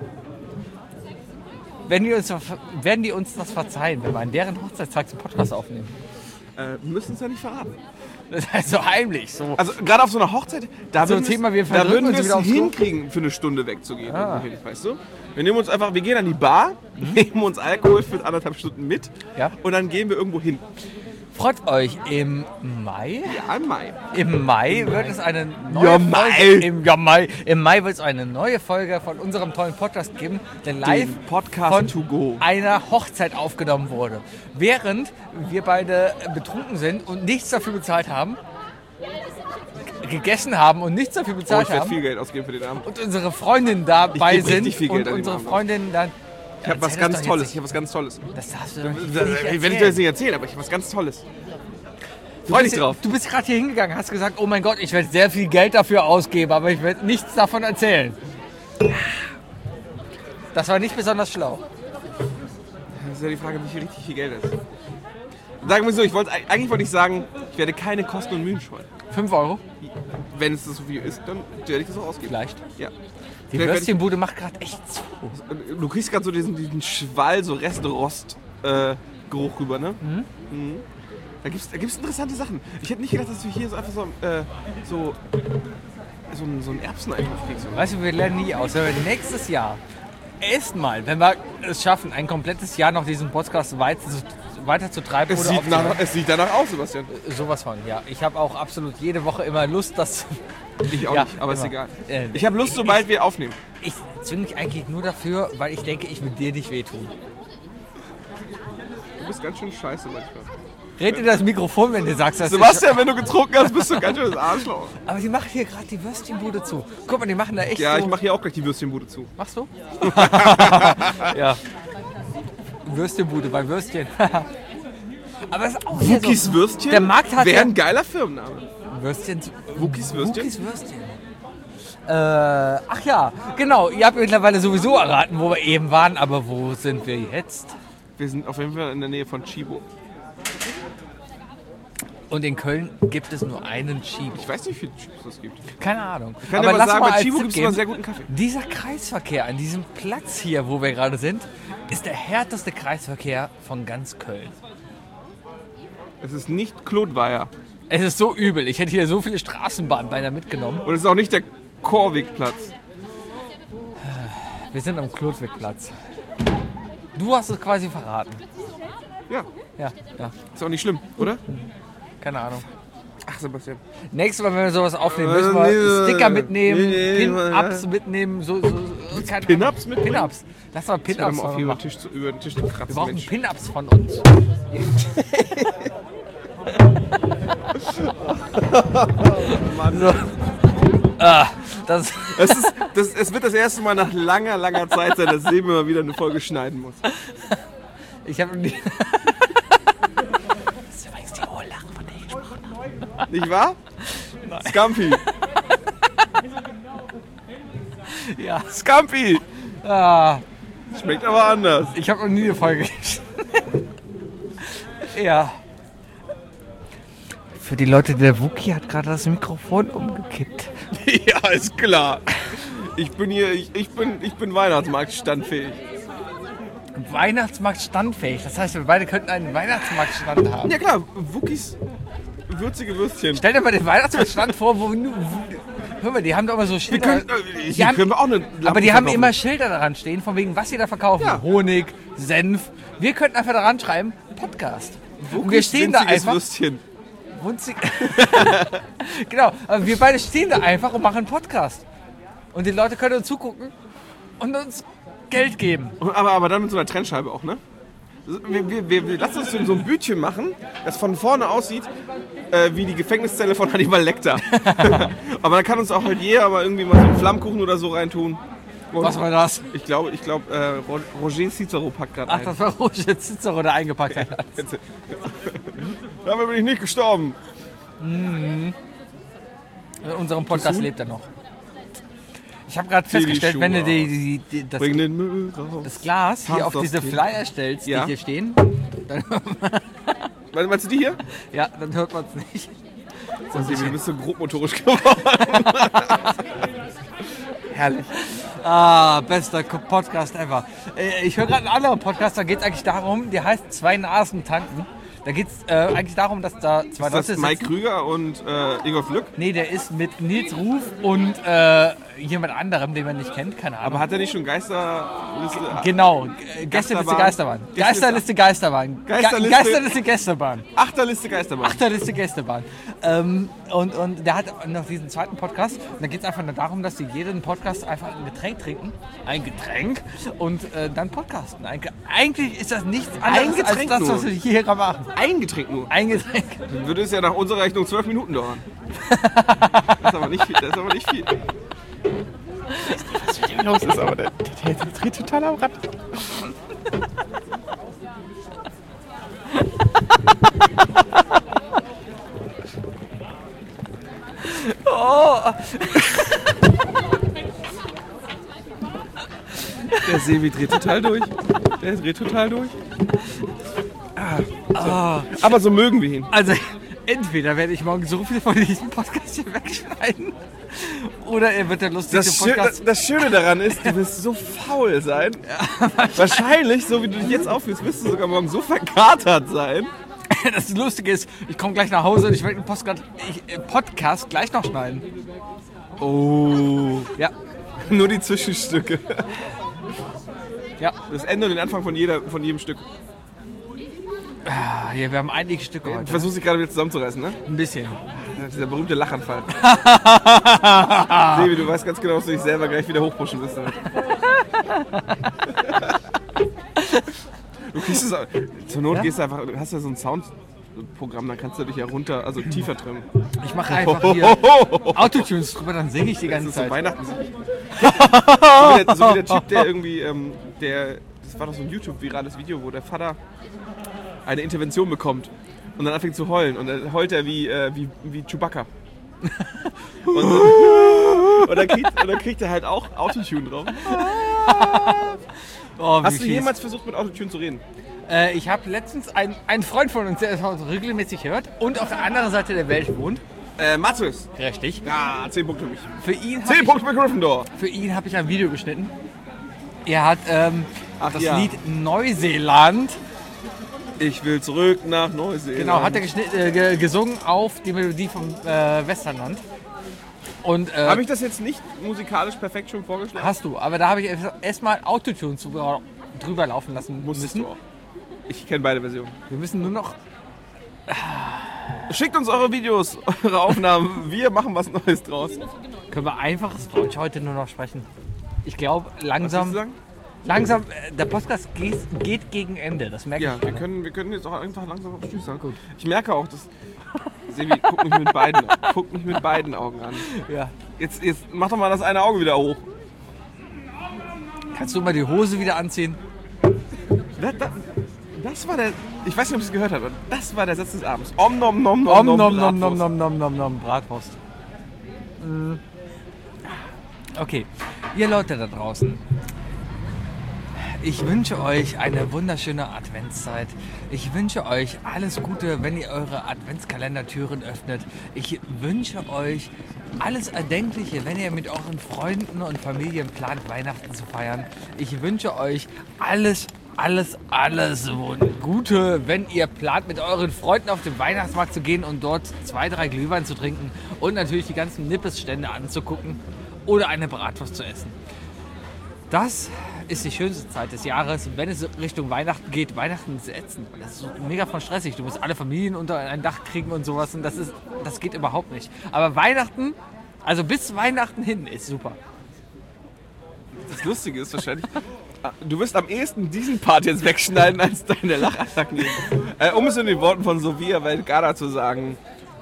werden die uns das verzeihen, wenn wir an deren Hochzeitstag den Podcast aufnehmen. Wir müssen es ja nicht verraten. Das heißt so heimlich. So. Also gerade auf so einer Hochzeit, da So ein würden Thema, wir wir verdrücken uns es wieder aufs Klo. hinkriegen, für eine Stunde wegzugehen. Weißt du? Wir gehen an die Bar, nehmen uns Alkohol für 1,5 Stunden mit Ja. und dann gehen wir irgendwo hin. Freut euch, im Mai? Ja, im Mai. Im Mai wird es eine neue Ja, Folge. Mai. Im Mai wird es eine neue Folge von unserem tollen Podcast geben, der live Den Podcast von to go. einer Hochzeit aufgenommen wurde. Während wir beide betrunken sind und nichts dafür bezahlt haben, gegessen haben und nichts dafür Oh, bezahlt ich werde haben viel Geld ausgeben für den Abend. und unsere Freundinnen dabei Ich geb sind richtig viel Geld und an dem unsere Abend. Freundinnen dann... Ich habe was ganz Tolles. Das darfst du doch nicht Ich werde ich dir erzählen. das nicht erzählen, aber ich habe was ganz Tolles. Freu dich drauf. Du bist gerade hier hingegangen, hast gesagt, oh mein Gott, ich werde sehr viel Geld dafür ausgeben, aber ich werde nichts davon erzählen. Das war nicht besonders schlau. Das ist ja die Frage, wie viel richtig viel Geld ist. Sagen wir so, eigentlich wollte ich sagen, ich werde keine Kosten und Mühen scheuen. 5 Euro? Wenn es so viel ist, dann werde ich das auch ausgeben. Vielleicht. Ja. Die Vielleicht Würstchenbude macht gerade echt zu. Du kriegst gerade so diesen Schwall, so Restrost-Geruch rüber, ne? Mhm. Da gibt's interessante Sachen. Ich hätte nicht gedacht, dass du hier so einfach so einen Erbseneinkauf kriegst. Weißt du, wir lernen nie aus. Wenn wir nächstes Jahr erstmal, wenn wir es schaffen, ein komplettes Jahr noch diesen Podcast weiter zu treiben Es oder aufzunehmen. sieht danach aus, Sebastian. Sowas von, ja. Ich habe auch absolut jede Woche immer Lust, dass... Ich auch Ja, nicht, aber ist immer. egal. Äh, Ich habe Lust, sobald wir aufnehmen. Ich zwinge mich eigentlich nur dafür, weil ich denke, ich will dir nicht wehtun. Du bist ganz schön scheiße manchmal. Red in das Mikrofon, wenn du sagst, dass Sebastian, wenn du getrunken hast, bist du ein ganz schönes Arschloch. Aber die machen hier gerade die Würstchenbude zu. Guck mal, die machen da echt Ja, so... ich mache hier auch gleich die Würstchenbude zu. Machst du? Ja. Würstchenbude bei Würstchen. Aber es ist auch hier Wookies so... Würstchen Der Markt hat wäre ja... ein geiler Firmenname. Würstchen... Wookies Würstchen? Wookies Würstchen. Ach ja, genau. Ihr habt mittlerweile sowieso erraten, wo wir eben waren. Aber wo sind wir jetzt? Wir sind auf jeden Fall in der Nähe von Chibo. Und in Köln gibt es nur einen Chibo. Ich weiß nicht, wie viele Chibos es gibt. Keine Ahnung. Ich kann dir mal sagen, bei als Chibo Tipp gibt es immer geben, sehr guten Kaffee. Dieser Kreisverkehr an diesem Platz hier, wo wir gerade sind, ist der härteste Kreisverkehr von ganz Köln. Es ist nicht Klotweier. Es ist so übel. Ich hätte hier so viele Straßenbahnen beinahe mitgenommen. Und es ist auch nicht der Korwigplatz. Wir sind am Klotwigplatz. Du hast es quasi verraten. Ja, Ja, ja. ist auch nicht schlimm, oder? Keine Ahnung. Ach, Sebastian. Nächstes Mal, wenn wir sowas aufnehmen, müssen wir Sticker mitnehmen, Nee, Pin-Ups mitnehmen. Keine Pin-Ups Ahnung. mitnehmen? Pin-Ups. Lass mal Hör Pin-Ups mal auf, hier machen. über den Tisch zu kratzen. Wir brauchen Mensch. Pin-Ups von uns. Das, Es wird das erste Mal nach langer Zeit sein, dass Seben mal wieder eine Folge schneiden muss. ich habe nie... Das ist übrigens die hohe Lache, von der ich gesprochen habe. Nicht wahr? Scampi. Ja. Scampi. Ah, Schmeckt aber anders. ich habe noch nie eine Folge geschnitten. Ja. Für die Leute, der Wookie hat gerade das Mikrofon umgekippt. Ja, ist klar. Ich bin hier, ich bin Weihnachtsmarktstandfähig. Weihnachtsmarkt standfähig. Das heißt, wir beide könnten einen Weihnachtsmarktstand haben. Ja klar, Wookies würzige Würstchen. Stell dir mal den Weihnachtsmarktstand vor, hör mal, die haben doch immer so Wir Schilder. können, Die haben- können wir auch eine Aber die haben verkaufen. immer Schilder daran stehen, von wegen, was sie da verkaufen. Ja. Honig, Senf. Wir könnten einfach daran schreiben, Podcast. Und wir stehen da winziges einfach. Würstchen. Wunzig. Genau, aber wir beide stehen da einfach und machen einen Podcast. Und die Leute können uns zugucken und uns Geld geben. Aber dann mit so einer Trennscheibe auch, ne? Wir lassen uns so ein Bütchen machen, das von vorne aussieht wie die Gefängniszelle von Hannibal Lecter. Aber dann kann uns auch halt jeder mal irgendwie mal so einen Flammkuchen oder so reintun. Und Was war das? ich glaube, Roger Cicero packt gerade Ach, ein. das war Roger Cicero, der eingepackt hat. Damit bin ich nicht gestorben. In unserem Podcast du? lebt er noch. Ich habe gerade festgestellt, Schuhe wenn du Bring den Müll raus. das Glas hier Tanz auf das diese Kind. Flyer stellst, Ja. die hier stehen, Meinst du die hier? Ja, dann hört man es nicht. So, du bist so grobmotorisch geworden. Herrlich. Bester Podcast ever. Ich höre gerade einen anderen Podcast, da geht es eigentlich darum, der heißt Zwei Nasen tanken. Da geht es eigentlich darum, dass da zwei Ist Leute das Mike Krüger und Ingolf Lück? Nee, der ist mit Nils Ruf und jemand anderem, den man nicht kennt, keine Ahnung. Aber hat er nicht schon Geisterliste? Genau, Gästeliste Geisterbahn. Geisterliste Geisterbahn. Geisterliste Geisterbahn. Achterliste Geisterbahn. Achterliste Gästebahn. Und der hat noch diesen zweiten Podcast. Und da geht es einfach nur darum, dass die jeden Podcast einfach ein Getränk trinken. Ein Getränk. Und dann podcasten. Eigentlich ist das nichts anderes als das, was wir hier gerade machen. Ein Getränk nur. Ein Getränk. Dann würde es ja nach unserer Rechnung 12 Minuten dauern. Das ist aber nicht viel. Was mit dem los ist, aber der dreht total am Rad. Oh. Der Sebi dreht total durch. Aber so mögen wir ihn. Also, entweder werde ich morgen so viel von diesem Podcast hier wegschneiden, oder er wird der lustigste Podcast. Das Schöne daran ist, du wirst so faul sein. Ja, wahrscheinlich, so wie du dich jetzt auffühlst, wirst du sogar morgen so verkatert sein. Das Lustige ist, ich komme gleich nach Hause und ich werde den Podcast gleich noch schneiden. Oh. Ja. Nur die Zwischenstücke. Ja. Das Ende und den Anfang von jedem Stück. Ja, wir haben einige Stücke heute. Du versuchst dich gerade wieder zusammenzureißen, ne? Ein bisschen. Ja, dieser berühmte Lachanfall. Sebi, du weißt ganz genau, dass du dich selber gleich wieder hochpushen wirst damit. Du kriegst es, zur Not gehst du einfach, du hast ja so ein Soundprogramm, dann kannst du dich ja runter, also tiefer trimmen. Ich mache einfach hier Autotunes drüber, dann singe ich die ganze Zeit. So Weihnachtsmusik. so wie der Typ, der irgendwie, das war doch so ein YouTube-virales Video, wo der Vater eine Intervention bekommt und dann anfängt zu heulen und dann heult er wie Chewbacca. und dann kriegt er halt auch Autotune drauf. Oh, hast du jemals versucht, mit Autotune zu reden? Ich habe letztens einen Freund von uns, der das regelmäßig hört und auf der anderen Seite der Welt wohnt. Matthäus. Richtig. Ja, 10 Punkte für mich. Für ihn 10 Punkte für Gryffindor. Für ihn habe ich ein Video geschnitten. Er hat das Lied Neuseeland. Ich will zurück nach Neuseeland. Genau, hat er gesungen auf die Melodie vom Westernland. Habe ich das jetzt nicht musikalisch perfekt schon vorgeschlagen? Hast du, aber da habe ich erstmal Autotune drüber laufen lassen müssen. Du auch. Ich kenne beide Versionen. Wir müssen nur noch... Schickt uns eure Videos, eure Aufnahmen. Wir machen was Neues draus. Können wir einfaches Deutsch heute nur noch sprechen? Ich glaube, langsam... Was willst du sagen? Langsam, der Podcast geht gegen Ende, das merke ich. Wir können jetzt auch einfach langsam auf Tschüss sagen. Gut. Ich merke auch, dass... Sebi, guck mich mit beiden Augen an. Ja. Jetzt mach doch mal das eine Auge wieder hoch. Kannst du mal die Hose wieder anziehen? Das war der... Ich weiß nicht, ob ihr es gehört habt, aber das war der Satz des Abends. Om nom nom Om nom nom nom nom nom nom nom nom Bratwurst. Okay, ihr Leute da draußen. Ich wünsche euch eine wunderschöne Adventszeit. Ich wünsche euch alles Gute, wenn ihr eure Adventskalendertüren öffnet. Ich wünsche euch alles Erdenkliche, wenn ihr mit euren Freunden und Familien plant, Weihnachten zu feiern. Ich wünsche euch alles Gute, wenn ihr plant, mit euren Freunden auf den Weihnachtsmarkt zu gehen und dort 2, 3 Glühwein zu trinken und natürlich die ganzen Nippesstände anzugucken oder eine Bratwurst zu essen. Das ist die schönste Zeit des Jahres, wenn es Richtung Weihnachten geht. Weihnachten ist ätzend. Das ist so mega von stressig. Du musst alle Familien unter ein Dach kriegen und sowas. Und das geht überhaupt nicht. Aber Weihnachten, also bis Weihnachten hin, ist super. Das Lustige ist wahrscheinlich, du wirst am ehesten diesen Part jetzt wegschneiden, als deine Lachattacken nehmen. Um es in den Worten von Sofia Vergara zu sagen,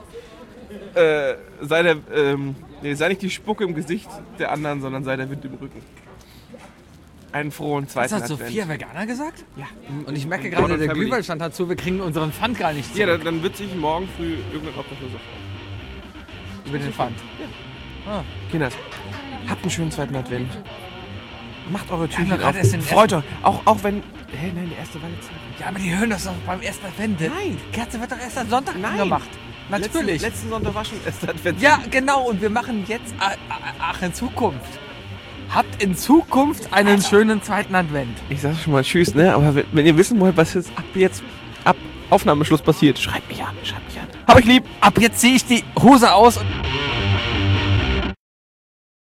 sei nicht die Spucke im Gesicht der anderen, sondern sei der Wind im Rücken. Einen frohen zweiten Advent. Das hat Sofia Vergara gesagt? Ja. Und ich merke gerade, der Glühwein stand dazu, wir kriegen unseren Pfand gar nicht zurück. Ja, dann wird sich morgen früh irgendein Obdachloser über den Pfand. Ja. Kinder, habt einen schönen zweiten Advent. Macht eure Türchen auf. Freut euch. Auch wenn Hä, nein, der erste war letzte Woche. Ja, aber die hören das doch beim ersten Advent. Nein. Die Kerze wird doch erst am Sonntag Nein. gemacht. Natürlich. Letzten Sonntag war schon erster Advent. Ja, genau. Und wir machen jetzt, in Zukunft. Habt in Zukunft einen schönen zweiten Advent. Ich sag schon mal tschüss, ne? Aber wenn ihr wissen wollt, was jetzt ab Aufnahmeschluss passiert, schreibt mich an. Hab ich lieb. Ab jetzt ziehe ich die Hose aus und